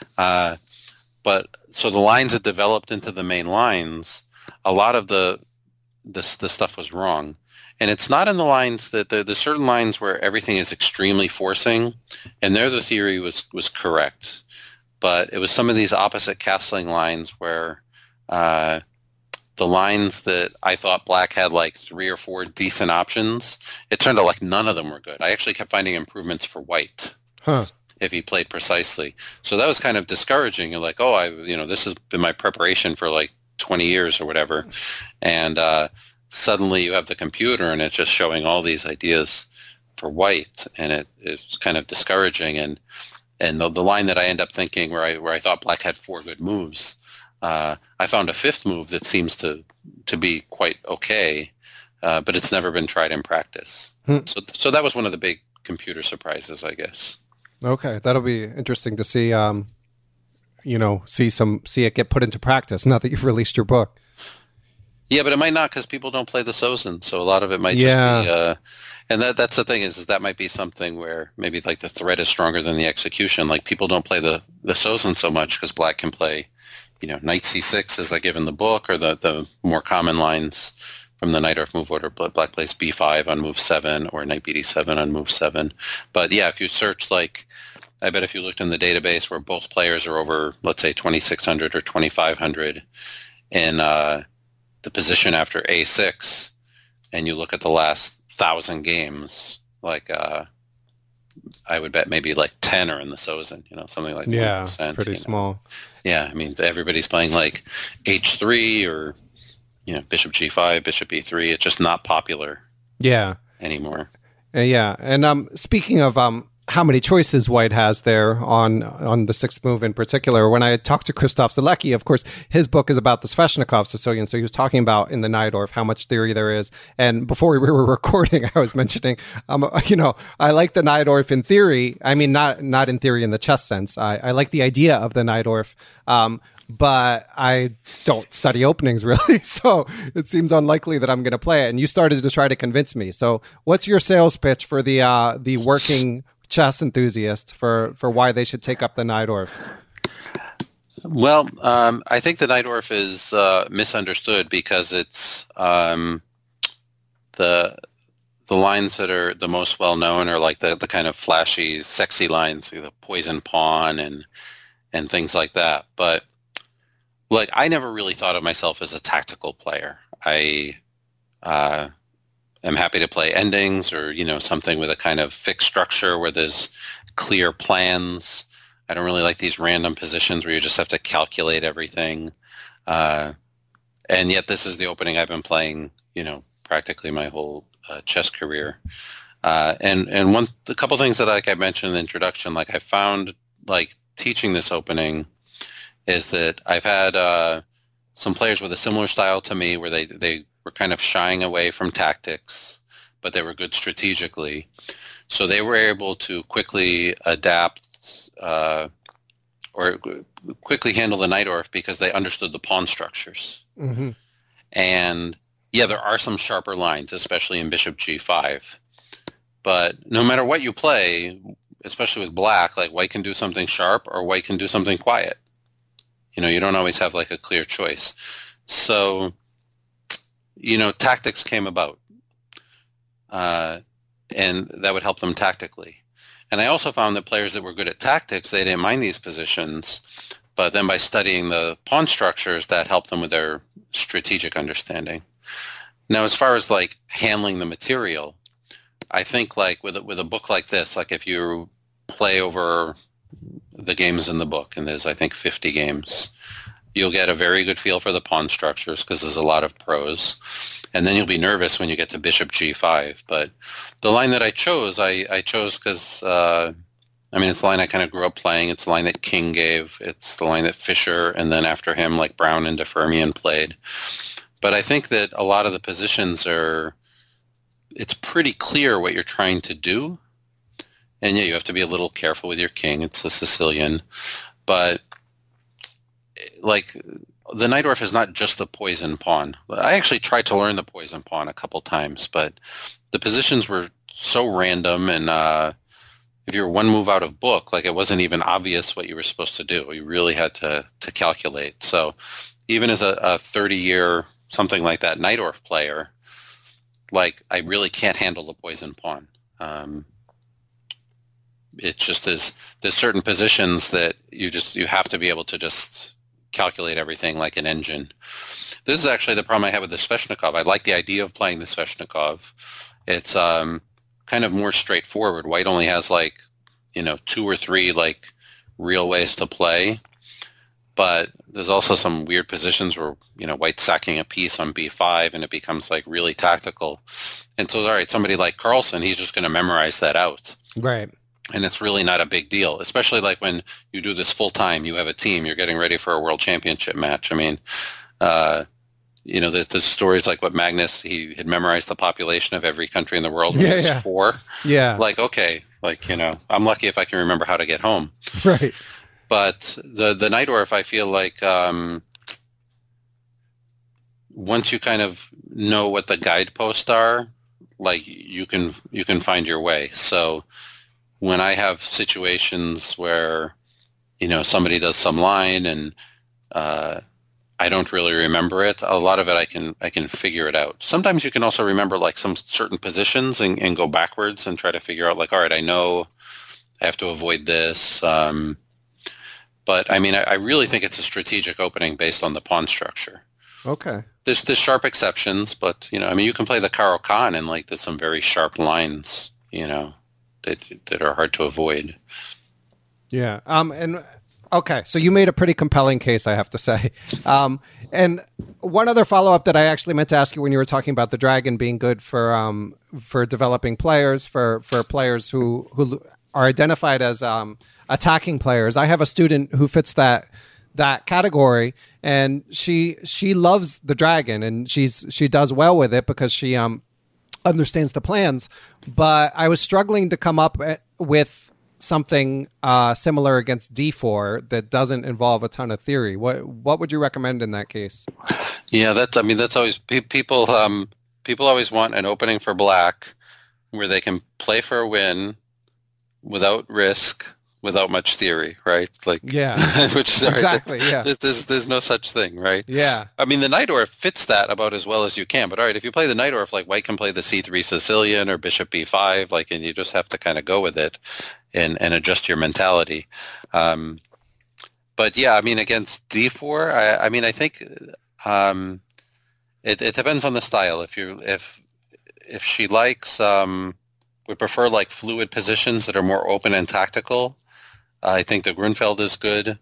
But so the lines that developed into the main lines, a lot of the stuff was wrong. And it's not in the lines that the certain lines where everything is extremely forcing, and there the theory was correct. But it was some of these opposite castling lines where the lines that I thought Black had like 3 or 4 decent options, it turned out like none of them were good. I actually kept finding improvements for White if he played precisely. So that was kind of discouraging. You're like, this has been my preparation for like 20 years or whatever. And suddenly you have the computer and it's just showing all these ideas for White, and it's kind of discouraging. And the line that I end up thinking where I thought Black had 4 good moves, I found a 5th move that seems to be quite okay, but it's never been tried in practice. So that was one of the big computer surprises, I guess. Okay, that'll be interesting to see. See it get put into practice. Now that you've released your book. Yeah, but it might not, because people don't play the Sozin, so a lot of it might just be. And that's the thing is that might be something where maybe like the threat is stronger than the execution. Like people don't play the Sozin so much because Black can play, Knight C6 as I give in the book, or the more common lines from the Najdorf move order. But Black plays B5 on move 7 or Knight BD7 on move 7. But yeah, if you search I bet if you looked in the database where both players are over, let's say 2,600 or 2,500 in the position after A6, and you look at the last 1,000 games, like I would bet maybe like 10 are in the Sozin, something like 1%, pretty small. Yeah, I mean everybody's playing like H3 or Bishop G5, Bishop E3. It's just not popular. Anymore. And speaking of how many choices White has there on the 6th move in particular. When I talked to Christoph Zielecki, of course, his book is about the Sveshnikov Sicilian, so he was talking about in the Najdorf how much theory there is. And before we were recording, I was mentioning, I like the Najdorf in theory. I mean, not in theory in the chess sense. I like the idea of the Najdorf, but I don't study openings really, so it seems unlikely that I'm going to play it. And you started to try to convince me. So what's your sales pitch for the working chess enthusiast for why they should take up the Najdorf? Well, I think the Najdorf is misunderstood because it's the lines that are the most well known are like the kind of flashy, sexy lines, the poison pawn and things like that. But like I never really thought of myself as a tactical player. I I'm happy to play endings or, something with a kind of fixed structure where there's clear plans. I don't really like these random positions where you just have to calculate everything. And yet this is the opening I've been playing, practically my whole chess career. And a couple things that like I mentioned in the introduction, like I found like teaching this opening is that I've had some players with a similar style to me where they were kind of shying away from tactics, but they were good strategically. So they were able to quickly adapt or quickly handle the Najdorf because they understood the pawn structures. Mm-hmm. And yeah, there are some sharper lines, especially in bishop g5. But no matter what you play, especially with black, like white can do something sharp or white can do something quiet. You know, you don't always have like a clear choice. So, you know, tactics came about. And that would help them tactically. And I also found that players that were good at tactics, they didn't mind these positions. But then by studying the pawn structures, that helped them with their strategic understanding. Now, as far as like handling the material, I think like with a book like this, like if you play over the games in the book, and there's I think 50 games, you'll get a very good feel for the pawn structures because there's a lot of prose. And then you'll be nervous when you get to bishop g5. But the line that I chose because, I mean, it's the line I kind of grew up playing. It's the line that King gave. It's the line that Fischer, and then after him, like Brown and de Fermian played. But I think that a lot of the positions it's pretty clear what you're trying to do. And yeah, you have to be a little careful with your king. It's the Sicilian. But like the Najdorf is not just the poison pawn. I actually tried to learn the poison pawn a couple times, but the positions were so random, and if you're one move out of book, like it wasn't even obvious what you were supposed to do. You really had to calculate. So even as a 30-year something like that Najdorf player, like I really can't handle the poison pawn. It just is. There's certain positions that you have to be able to just calculate everything like an engine. This is actually the problem I have with the Sveshnikov. I like the idea of playing the Sveshnikov. It's kind of more straightforward. White only has like, 2 or 3 like real ways to play. But there's also some weird positions where, White's sacking a piece on b5 and it becomes like really tactical. And so, all right, somebody like Carlsen, he's just going to memorize that out. Right. And it's really not a big deal, especially like when you do this full time, you have a team, you're getting ready for a world championship match. I mean, there's stories like what Magnus, he had memorized the population of every country in the world when he was 4. Yeah. Like, okay, like, I'm lucky if I can remember how to get home. Right. But the Najdorf, I feel like once you kind of know what the guideposts are, like you can find your way. So when I have situations where, somebody does some line and I don't really remember it, a lot of it I can figure it out. Sometimes you can also remember like some certain positions and go backwards and try to figure out like, all right, I know I have to avoid this. But I mean, I really think it's a strategic opening based on the pawn structure. Okay. There's sharp exceptions, but you can play the Caro Kann and like there's some very sharp lines, that are hard to avoid. Yeah. And okay, so you made a pretty compelling case, I have to say. And one other follow-up that I actually meant to ask you when you were talking about the dragon being good for developing players, for players who are identified as attacking players. I have a student who fits that category, and she loves the dragon, and she does well with it because she understands the plans. But I was struggling to come up with something similar against d4 that doesn't involve a ton of theory. What would you recommend in that case? Yeah, that's always people always want an opening for black where they can play for a win without risk, without much theory, right? Like, yeah, exactly. Yeah, there's no such thing, right? Yeah, I mean, the Najdorf fits that about as well as you can. But all right, if you play the Najdorf, like White can play the c3 Sicilian or bishop b5, like, and you just have to kind of go with it and adjust your mentality. But yeah, I mean, against d4, I think it depends on the style. If she likes would prefer like fluid positions that are more open and tactical, I think the Grunfeld is good.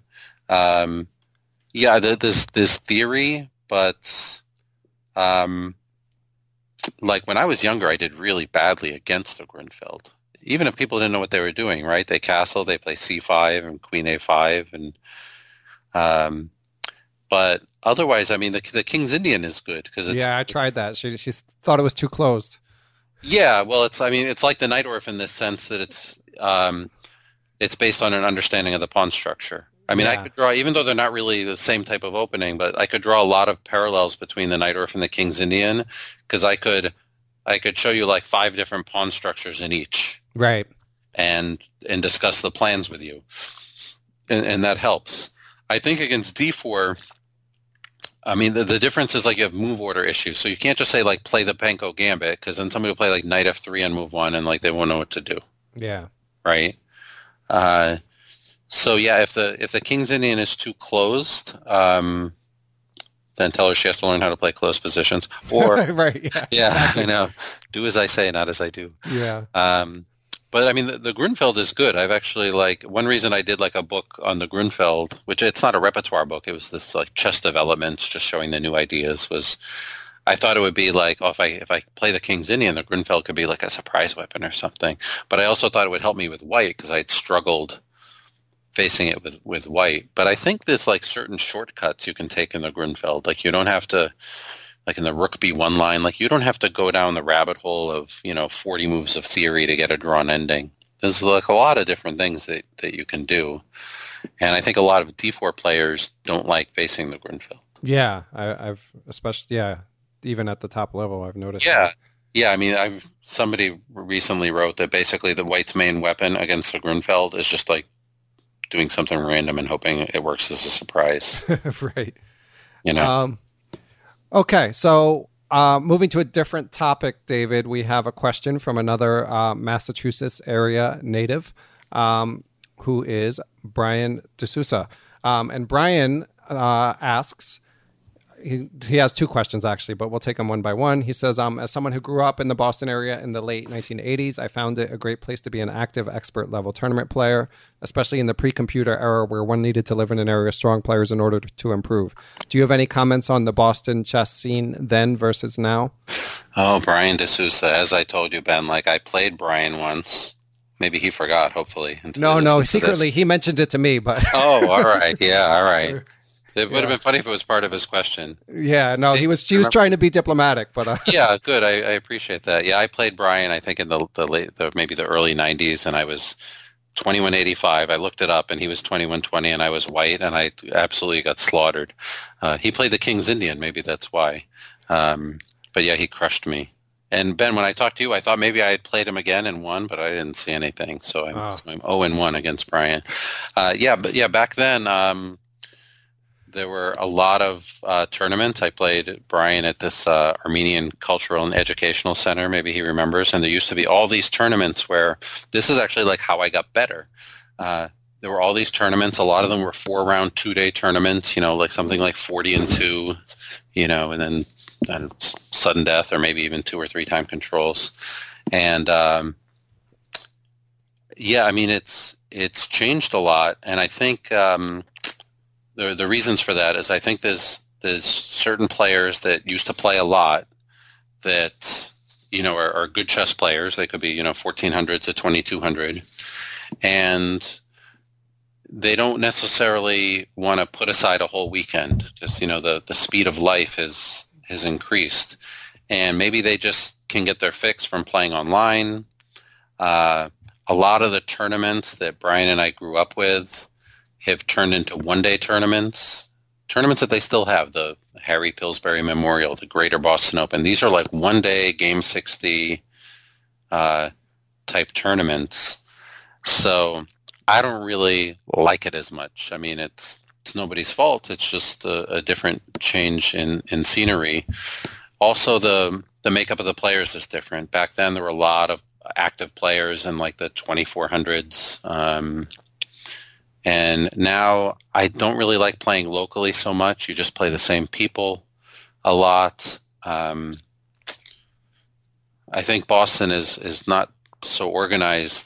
Yeah, there's theory, but like when I was younger, I did really badly against the Grunfeld. Even if people didn't know what they were doing, right? They castle, they play c5 and queen a5, and but otherwise, I mean, the King's Indian is good because I tried that. She thought it was too closed. Yeah, well, it's like the Najdorf in this sense that it's based on an understanding of the pawn structure. I mean, I could draw, even though they're not really the same type of opening, but I could draw a lot of parallels between the Najdorf and the King's Indian because I could show you like 5 different pawn structures in each. Right. And discuss the plans with you. And that helps. I think against d4, I mean, the difference is like you have move order issues. So you can't just say like play the Panko Gambit because then somebody will play like knight f3 on move 1 and like they won't know what to do. Yeah. Right? So yeah, if the King's Indian is too closed, then tell her she has to learn how to play close positions. Or right, yeah, exactly. I know. Do as I say, not as I do. Yeah. But I mean, the Grunfeld is good. I've actually one reason I did like a book on the Grunfeld, which it's not a repertoire book. It was this like chess developments, just showing the new ideas. Was I thought it would be like, if I play the King's Indian, the Grunfeld could be like a surprise weapon or something. But I also thought it would help me with white because I had struggled facing it with white. But I think there's like certain shortcuts you can take in the Grunfeld. Like you don't have to, like in the Rook B1 line, like you don't have to go down the rabbit hole of, 40 moves of theory to get a drawn ending. There's like a lot of different things that you can do. And I think a lot of D4 players don't like facing the Grunfeld. Yeah, I've especially, even at the top level, I've noticed. Yeah. That. Yeah, I mean, somebody recently wrote that basically the white's main weapon against the Grunfeld is just like doing something random and hoping it works as a surprise. Right. Okay, so moving to a different topic, David, we have a question from another Massachusetts area native who is Brian D'Souza. And Brian asks, he has 2 questions actually, but we'll take them one by one. He says, as someone who grew up in the Boston area in the late 1980s, I found it a great place to be an active expert level tournament player, especially in the pre-computer era where one needed to live in an area of strong players in order to improve. Do you have any comments on the Boston chess scene then versus now? Oh, Brian D'Souza, as I told you, Ben, like I played Brian once. Maybe he forgot, hopefully. No, secretly he mentioned it to me, but... Oh, all right. Yeah, all right. It would have been funny if it was part of his question. Yeah, no, he was trying to be diplomatic, but yeah, good. I appreciate that. Yeah, I played Brian, I think in maybe the early 90s, and I was 2185. I looked it up, and he was 2120, and I was white, and I absolutely got slaughtered. He played the King's Indian, maybe that's why. But yeah, he crushed me. And Ben, when I talked to you, I thought maybe I had played him again and won, but I didn't see anything. So I'm 0-1 against Brian. Back then. There were a lot of tournaments. I played Brian at this Armenian Cultural and Educational Center. Maybe he remembers. And there used to be all these tournaments where this is actually like how I got better. There were all these tournaments. A lot of them were 4-round, 2-day tournaments, like something like 40-2, and then sudden death or maybe even 2 or 3 time controls. And I mean, it's changed a lot. And I think... The reasons for that is I think there's certain players that used to play a lot that, are good chess players. They could be, 1400 to 2200. And they don't necessarily want to put aside a whole weekend because, the speed of life has increased. And maybe they just can get their fix from playing online. A lot of the tournaments that Brian and I grew up with have turned into one-day tournaments that they still have, the Harry Pillsbury Memorial, the Greater Boston Open. These are like one-day Game 60 type tournaments. So I don't really like it as much. I mean, it's nobody's fault. It's just a different change in scenery. Also, the makeup of the players is different. Back then, there were a lot of active players in like the 2400s. And now I don't really like playing locally so much. You just play the same people a lot. I think Boston is not so organized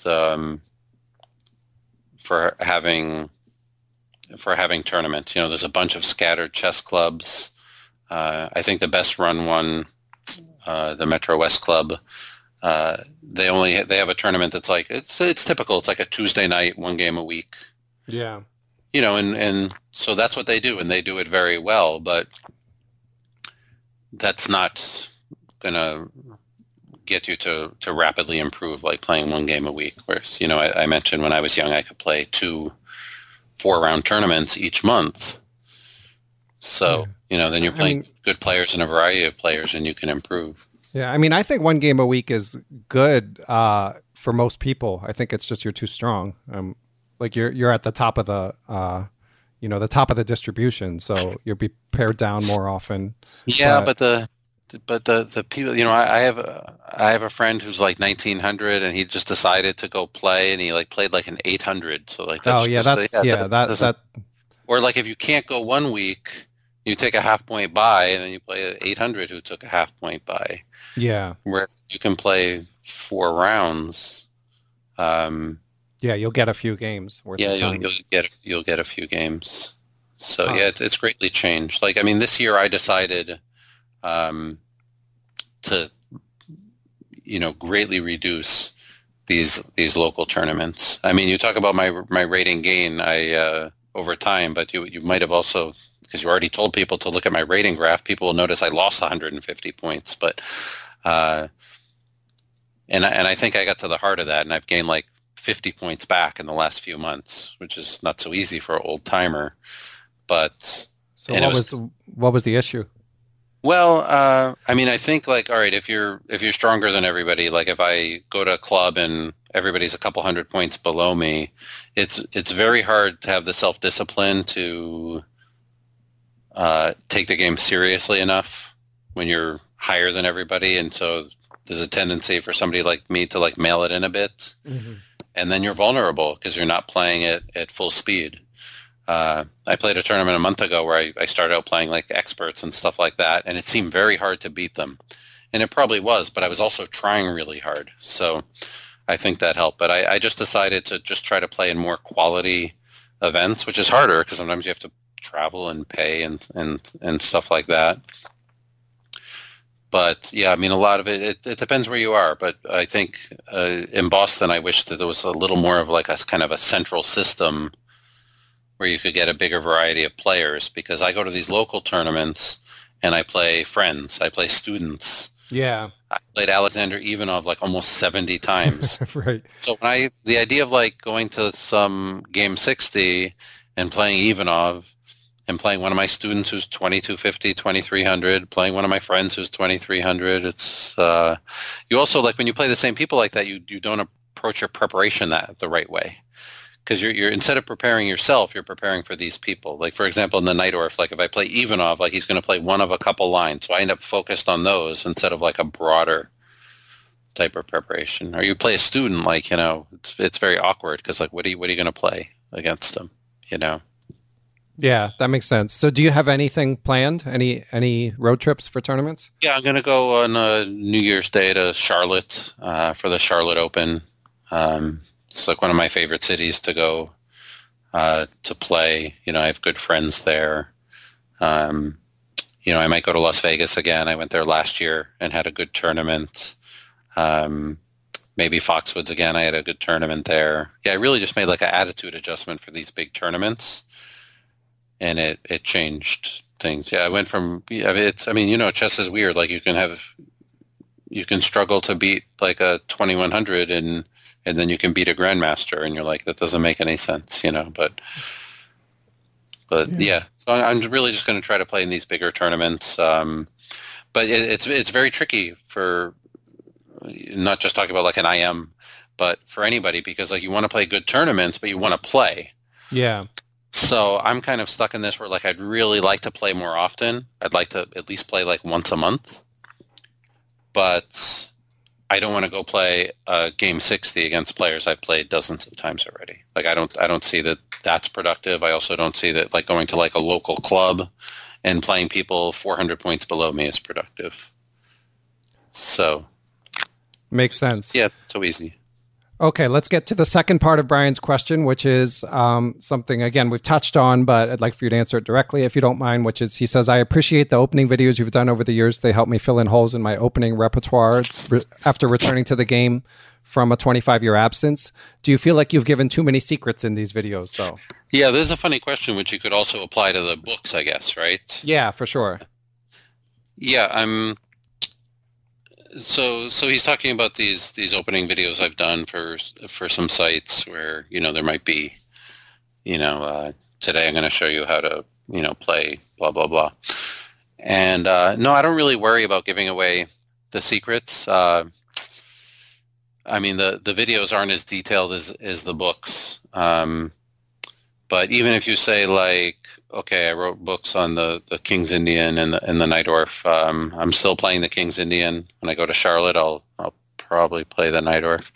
for having tournaments. There's a bunch of scattered chess clubs. I think the best run one the Metro West Club. They have a tournament that's like it's typical. It's like a Tuesday night, one game a week. Yeah. And so that's what they do, and they do it very well. But that's not gonna get you to rapidly improve like playing one game a week. Whereas I mentioned when I was young, I could play 2 4-round tournaments each month. So then you're playing good players and a variety of players, and you can improve. Yeah, I mean, I think one game a week is good for most people. I think it's just you're too strong. Like you're at the top of the the top of the distribution, so you'll be pared down more often. Yeah, but the people, I have a friend who's like 1900, and he just decided to go play, and he like played like an 800. So like that's or like if you can't go 1 week, you take a half point bye, and then you play an 800 who took a half point bye. Yeah, where you can play 4 rounds. You'll get a few games worth of time. You'll get a few games. So it's greatly changed. Like, I mean, this year I decided to greatly reduce these local tournaments. I mean, you talk about my rating gain over time, but you might have also, because you already told people to look at my rating graph, people will notice I lost 150 points. But and I think I got to the heart of that, and I've gained like 50 points back in the last few months, which is not so easy for an old timer. But so what was the issue? Well, I mean, I think like, all right, if you're stronger than everybody, like if I go to a club and everybody's a couple hundred points below me, it's very hard to have the self-discipline to take the game seriously enough when you're higher than everybody. And so there's a tendency for somebody like me to like mail it in a bit. Mm-hmm. And then you're vulnerable because you're not playing it at full speed. I played a tournament a month ago where I started out playing like experts and stuff like that, and it seemed very hard to beat them. And it probably was, but I was also trying really hard. So I think that helped. But I just decided to just try to play in more quality events, which is harder because sometimes you have to travel and pay and stuff like that. But yeah, I mean, a lot of it depends where you are. But I think in Boston, I wish that there was a little more of like a kind of a central system where you could get a bigger variety of players, because I go to these local tournaments and I play friends, I play students. Yeah. I played Alexander Ivanov like almost 70 times. Right. So the idea of like going to some game 60 and playing Ivanov and playing one of my students who's 2250, 2300, playing one of my friends who's 2300, it's you also, like when you play the same people like that, you don't approach your preparation the right way. Because you're instead of preparing yourself, you're preparing for these people. Like, for example, in the Najdorf, like if I play Ivanov, like he's going to play one of a couple lines. So I end up focused on those instead of like a broader type of preparation. Or you play a student, like, it's very awkward because like, what are you going to play against them, Yeah, that makes sense. So do you have anything planned? Any road trips for tournaments? Yeah, I'm going to go on New Year's Day to Charlotte for the Charlotte Open. It's like one of my favorite cities to go to play. I have good friends there. I might go to Las Vegas again. I went there last year and had a good tournament. Maybe Foxwoods again. I had a good tournament there. Yeah, I really just made like an attitude adjustment for these big tournaments, and it changed things. Yeah, I went from chess is weird. Like you can struggle to beat like a 2100 and then you can beat a grandmaster, and you're like, that doesn't make any sense, But yeah. So I'm really just going to try to play in these bigger tournaments. But it's very tricky for not just talking about like an IM, but for anybody, because like you want to play good tournaments, but you want to play. Yeah. So I'm kind of stuck in this where like I'd really like to play more often. I'd like to at least play like once a month, but I don't want to go play game 60 against players I've played dozens of times already. Like I don't see that that's productive. I also don't see that like going to like a local club and playing people 400 points below me is productive. So makes sense. Yeah, so easy. Okay, let's get to the second part of Brian's question, which is something, again, we've touched on, but I'd like for you to answer it directly if you don't mind, which is, he says, I appreciate the opening videos you've done over the years. They help me fill in holes in my opening repertoire after returning to the game from a 25-year absence. Do you feel like you've given too many secrets in these videos, though? Yeah, there's a funny question, which you could also apply to the books, I guess, right? Yeah, for sure. Yeah, So he's talking about these opening videos I've done for some sites where, there might be, today I'm going to show you how to, play blah, blah, blah. And no, I don't really worry about giving away the secrets. The videos aren't as detailed as the books. But even if you say like, okay, I wrote books on the King's Indian and the Najdorf, I'm still playing the King's Indian. When I go to Charlotte, I'll probably play the Najdorf.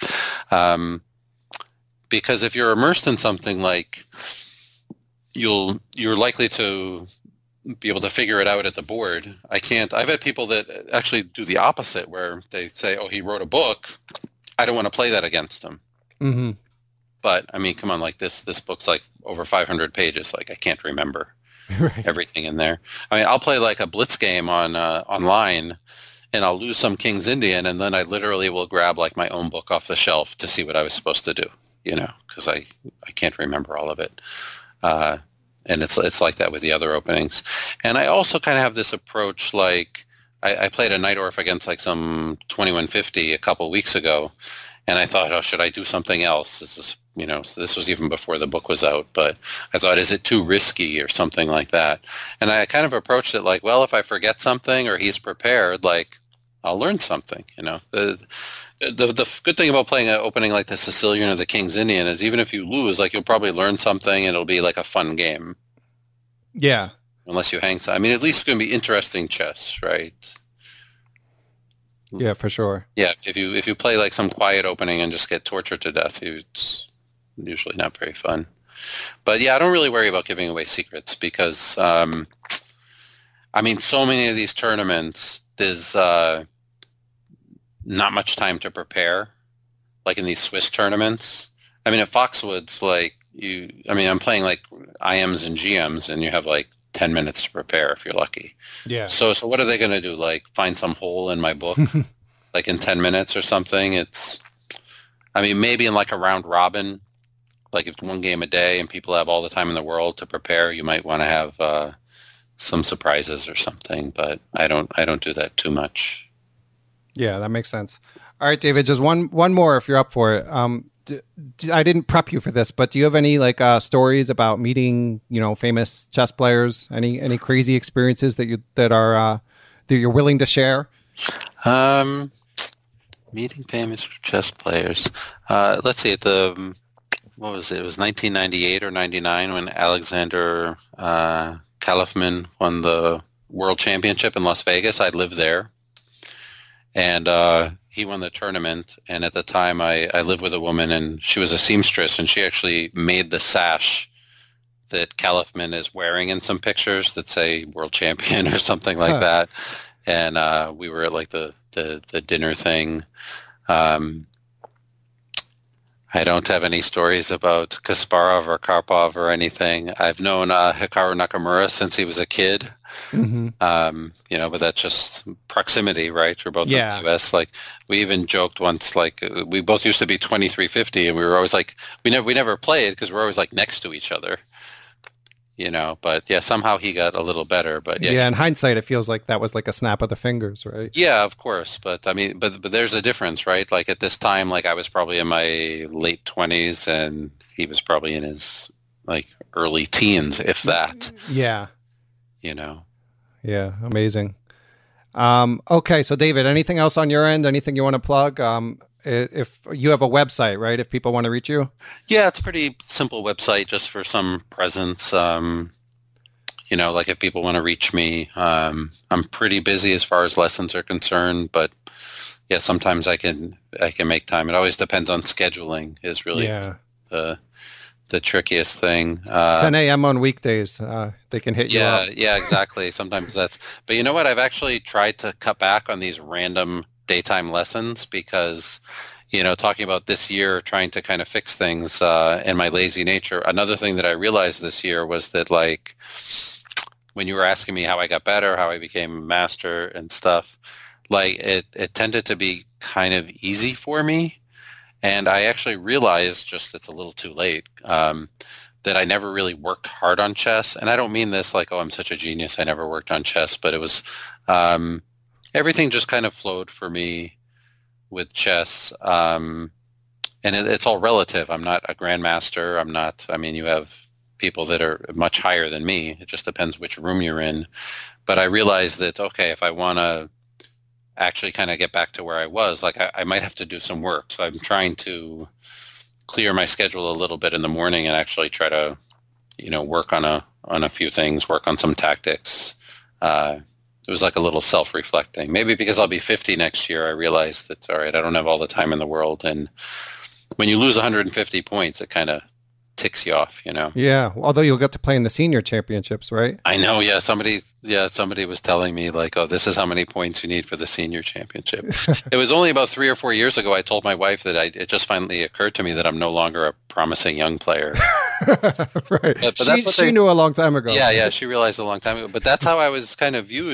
Because if you're immersed in something, like you're likely to be able to figure it out at the board. I've had people that actually do the opposite, where they say, oh, he wrote a book, I don't want to play that against him. Mm-hmm. But come on, like this book's like over 500 pages. Like I can't remember everything in there. I'll play like a blitz game on online, and I'll lose some King's Indian, and then I literally will grab like my own book off the shelf to see what I was supposed to do. Because I can't remember all of it. And it's like that with the other openings. And I also kind of have this approach, like I played a Najdorf against like some 2150 a couple weeks ago, and I thought, oh, should I do something else? This is, so this was even before the book was out, but I thought, is it too risky or something like that? And I kind of approached it like, well, if I forget something or he's prepared, like I'll learn something, The good thing about playing an opening like the Sicilian or the King's Indian is even if you lose, like you'll probably learn something and it'll be like a fun game. Yeah. Unless you hang some. At least it's going to be interesting chess, right? Yeah, for sure. Yeah, if you play like some quiet opening and just get tortured to death, it's usually not very fun. But yeah, I don't really worry about giving away secrets because, so many of these tournaments, there's not much time to prepare, like in these Swiss tournaments. At Foxwoods, like I'm playing like IMs and GMs, and you have like 10 minutes to prepare if you're lucky. Yeah. So what are they going to do? Like find some hole in my book, like in 10 minutes or something? Maybe in like a round robin, like if it's one game a day and people have all the time in the world to prepare, you might want to have some surprises or something. But I don't do that too much. Yeah, that makes sense. All right, David, just one more if you're up for it. I didn't prep you for this, but do you have any like stories about meeting, famous chess players? Any crazy experiences that you're willing to share? Meeting famous chess players. Let's see. What was it? It was 1998 or 99 when Alexander Kalifman won the World Championship in Las Vegas. I lived there, and he won the tournament, and at the time I lived with a woman, and she was a seamstress, and she actually made the sash that Kalifman is wearing in some pictures that say world champion or something like that. And we were at like the dinner thing. I don't have any stories about Kasparov or Karpov or anything. I've known Hikaru Nakamura since he was a kid. Mm-hmm. But that's just proximity, right? We're both in the US. Like we even joked once, like we both used to be 2350, and we were always like, we never played because we're always like next to each other. But yeah, somehow he got a little better. But yeah, in hindsight, it feels like that was like a snap of the fingers, right? Yeah, of course. But but there's a difference, right? Like at this time, like I was probably in my late 20s, and he was probably in his like early teens, if that. Yeah. Yeah, amazing. Okay, so David, anything else on your end? Anything you want to plug? If you have a website, right? If people want to reach you? Yeah, it's a pretty simple website just for some presence. Like if people want to reach me, I'm pretty busy as far as lessons are concerned, but yeah, sometimes I can make time. It always depends on scheduling is really the trickiest thing. 10 a.m. on weekdays, they can hit you up. Yeah, exactly. Sometimes that's, but you know what? I've actually tried to cut back on these random daytime lessons because, talking about this year, trying to kind of fix things and my lazy nature. Another thing that I realized this year was that, like, when you were asking me how I got better, how I became a master and stuff, like it tended to be kind of easy for me. And I actually realized, just it's a little too late, that I never really worked hard on chess. And I don't mean this like, oh, I'm such a genius, I never worked on chess, but it was everything just kind of flowed for me with chess. And it's all relative. I'm not a grandmaster. You have people that are much higher than me. It just depends which room you're in. But I realized that, okay, if I want to actually kind of get back to where I was, like I might have to do some work. So I'm trying to clear my schedule a little bit in the morning and actually try to, work on a few things, work on some tactics. It was like a little self-reflecting. Maybe because I'll be 50 next year, I realized that, all right, I don't have all the time in the world. And when you lose 150 points, it kind of ticks you off, Yeah, although you'll get to play in the senior championships, right? I know, yeah. Somebody was telling me, like, oh, this is how many points you need for the senior championship. It was only about 3 or 4 years ago I told my wife that it just finally occurred to me that I'm no longer a promising young player. Right. But she knew a long time ago. Yeah, she realized a long time ago. But that's how I was kind of viewed,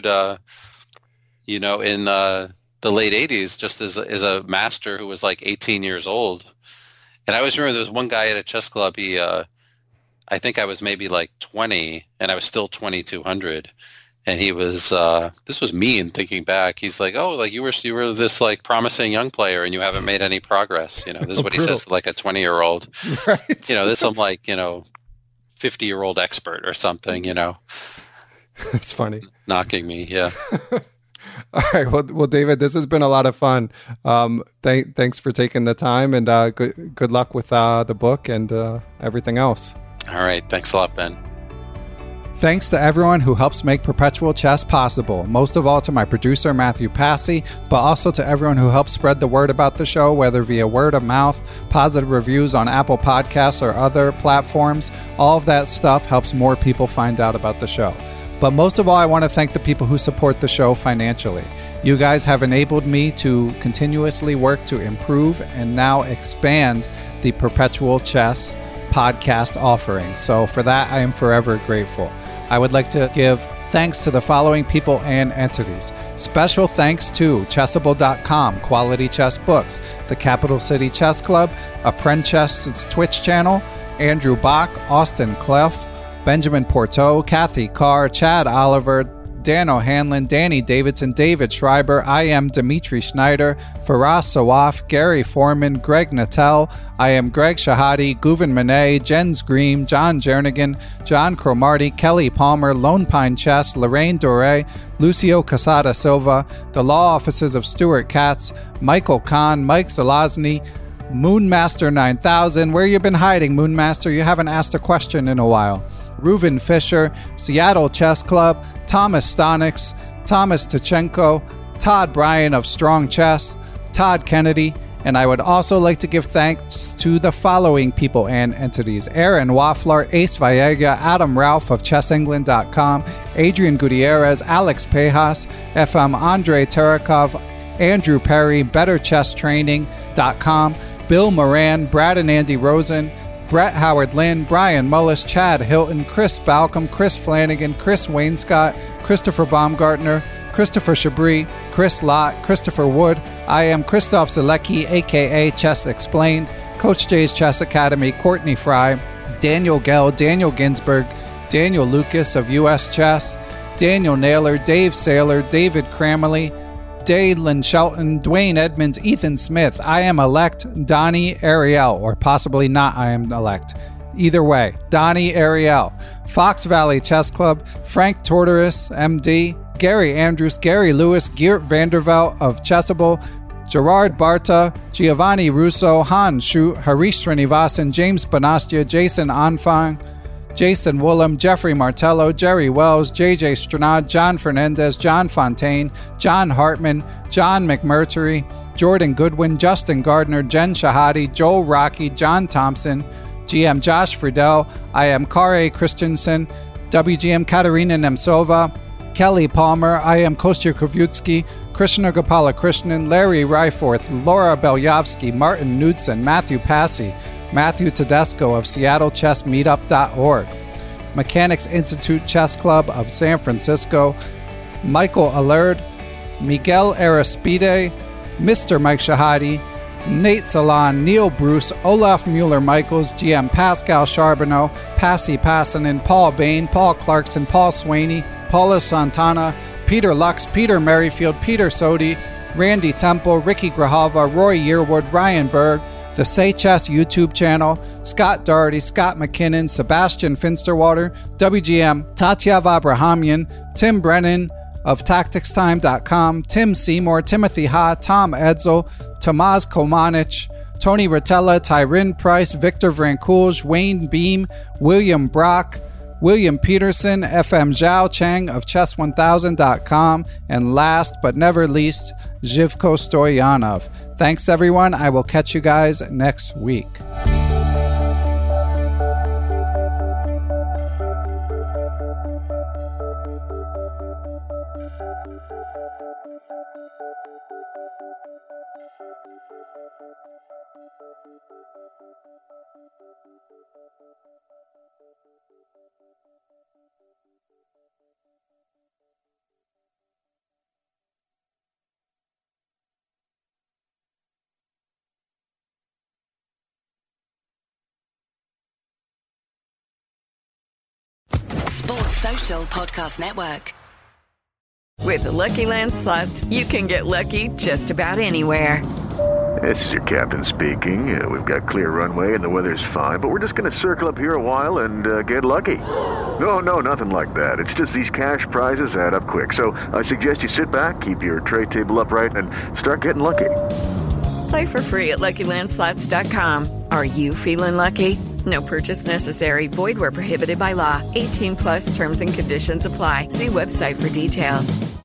in the late 80s, just as a master who was like 18 years old. And I always remember there was one guy at a chess club. He, I think I was maybe like 20, and I was still 2,200. And he was, this was mean thinking back. He's like, oh, like you were this like promising young player, and you haven't made any progress. This is what he says to like a 20-year-old. Right. This some like 50-year-old expert or something. It's funny. Knocking me, yeah. All right. Well, David, this has been a lot of fun. Thanks for taking the time, and good luck with the book and everything else. All right. Thanks a lot, Ben. Thanks to everyone who helps make Perpetual Chess possible, most of all to my producer, Matthew Passy, but also to everyone who helps spread the word about the show, whether via word of mouth, positive reviews on Apple Podcasts, or other platforms. All of that stuff helps more people find out about the show. But most of all, I want to thank the people who support the show financially. You guys have enabled me to continuously work to improve and now expand the Perpetual Chess podcast offering. So for that, I am forever grateful. I would like to give thanks to the following people and entities. Special thanks to Chessable.com, Quality Chess Books, the Capital City Chess Club, Apprentice's Twitch channel, Andrew Bach, Austin Clough, Benjamin Porteau, Kathy Carr, Chad Oliver, Dan O'Hanlon, Danny Davidson, David Schreiber, I am Dimitri Schneider, Faraz Sawaf, Gary Foreman, Greg Natel, I am Greg Shahadi, Guven Manet, Jens Green, John Jernigan, John Cromarty, Kelly Palmer, Lone Pine Chess, Lorraine Dore, Lucio Casada Silva, the law offices of Stuart Katz, Michael Kahn, Mike Zelazny, Moonmaster 9000, where you been hiding, Moonmaster? You haven't asked a question in a while. Reuven Fisher, Seattle Chess Club, Thomas Stonix, Thomas Tachenko, Todd Bryan of Strong Chess, Todd Kennedy, and I would also like to give thanks to the following people and entities: Aaron Waffler, Ace Vallega, Adam Ralph of ChessEngland.com, Adrian Gutierrez, Alex Pejas, FM Andre Terakov, Andrew Perry, BetterChessTraining.com, Bill Moran, Brad and Andy Rosen, Brett Howard Lynn, Brian Mullis, Chad Hilton, Chris Balcom, Chris Flanagan, Chris Wainscott, Christopher Baumgartner, Christopher Chabris, Chris Lott, Christopher Wood. I am Christoph Zalecki, a.k.a. Chess Explained, Coach J's Chess Academy, Courtney Fry, Daniel Gell, Daniel Ginsberg, Daniel Lucas of U.S. Chess, Daniel Naylor, Dave Saylor, David Cramley, Dalen Shelton, Dwayne Edmonds, Ethan Smith, I am elect, Donnie Ariel, or possibly not I am elect. Either way, Donnie Ariel, Fox Valley Chess Club, Frank Tortoris, MD, Gary Andrews, Gary Lewis, Geert Vandervelt of Chessable, Gerard Barta, Giovanni Russo, Han Shu, Harish Srinivasan, James Bonastia, Jason Anfang, Jason Woolham, Jeffrey Martello, Jerry Wells, JJ Stranad, John Fernandez, John Fontaine, John Hartman, John McMurtry, Jordan Goodwin, Justin Gardner, Jen Shahadi, Joel Rocky, John Thompson, GM Josh Friedel, I am Kare Christensen, WGM Katarina Nemtsova, Kelly Palmer, I am Kostya Kovutsky, Krishna Gopalakrishnan, Larry Ryforth, Laura Belyavsky, Martin Knudsen, Matthew Passy, Matthew Tedesco of SeattleChessMeetup.org, Mechanics Institute Chess Club of San Francisco, Michael Allard, Miguel Aristide, Mr. Mike Shahadi, Nate Salon, Neil Bruce, Olaf Mueller-Michaels, GM Pascal Charbonneau, Passy Passanen, Paul Bain, Paul Clarkson, Paul Swaney, Paula Santana, Peter Lux, Peter Merrifield, Peter Sodi, Randy Temple, Ricky Grijalva, Roy Yearwood, Ryan Berg, the Say Chess YouTube channel, Scott Doherty, Scott McKinnon, Sebastian Finsterwater, WGM, Tatya Abrahamian, Tim Brennan of TacticsTime.com, Tim Seymour, Timothy Ha, Tom Edsel, Tomas Komanich, Tony Rotella, Tyrin Price, Victor Vrancoulge, Wayne Beam, William Brock, William Peterson, FM Zhao Chang of Chess1000.com, and last but never least, Zhivko Stoyanov. Thanks, everyone. I will catch you guys next week. Social Podcast Network. With the Lucky Land Slots, you can get lucky just about anywhere. This is your captain speaking. We've got clear runway and the weather's fine, but we're just going to circle up here a while and get lucky. No, nothing like that. It's just these cash prizes add up quick. So I suggest you sit back, keep your tray table upright, and start getting lucky. Play for free at LuckyLandSlots.com. Are you feeling lucky? No purchase necessary. Void where prohibited by law. 18+ terms and conditions apply. See website for details.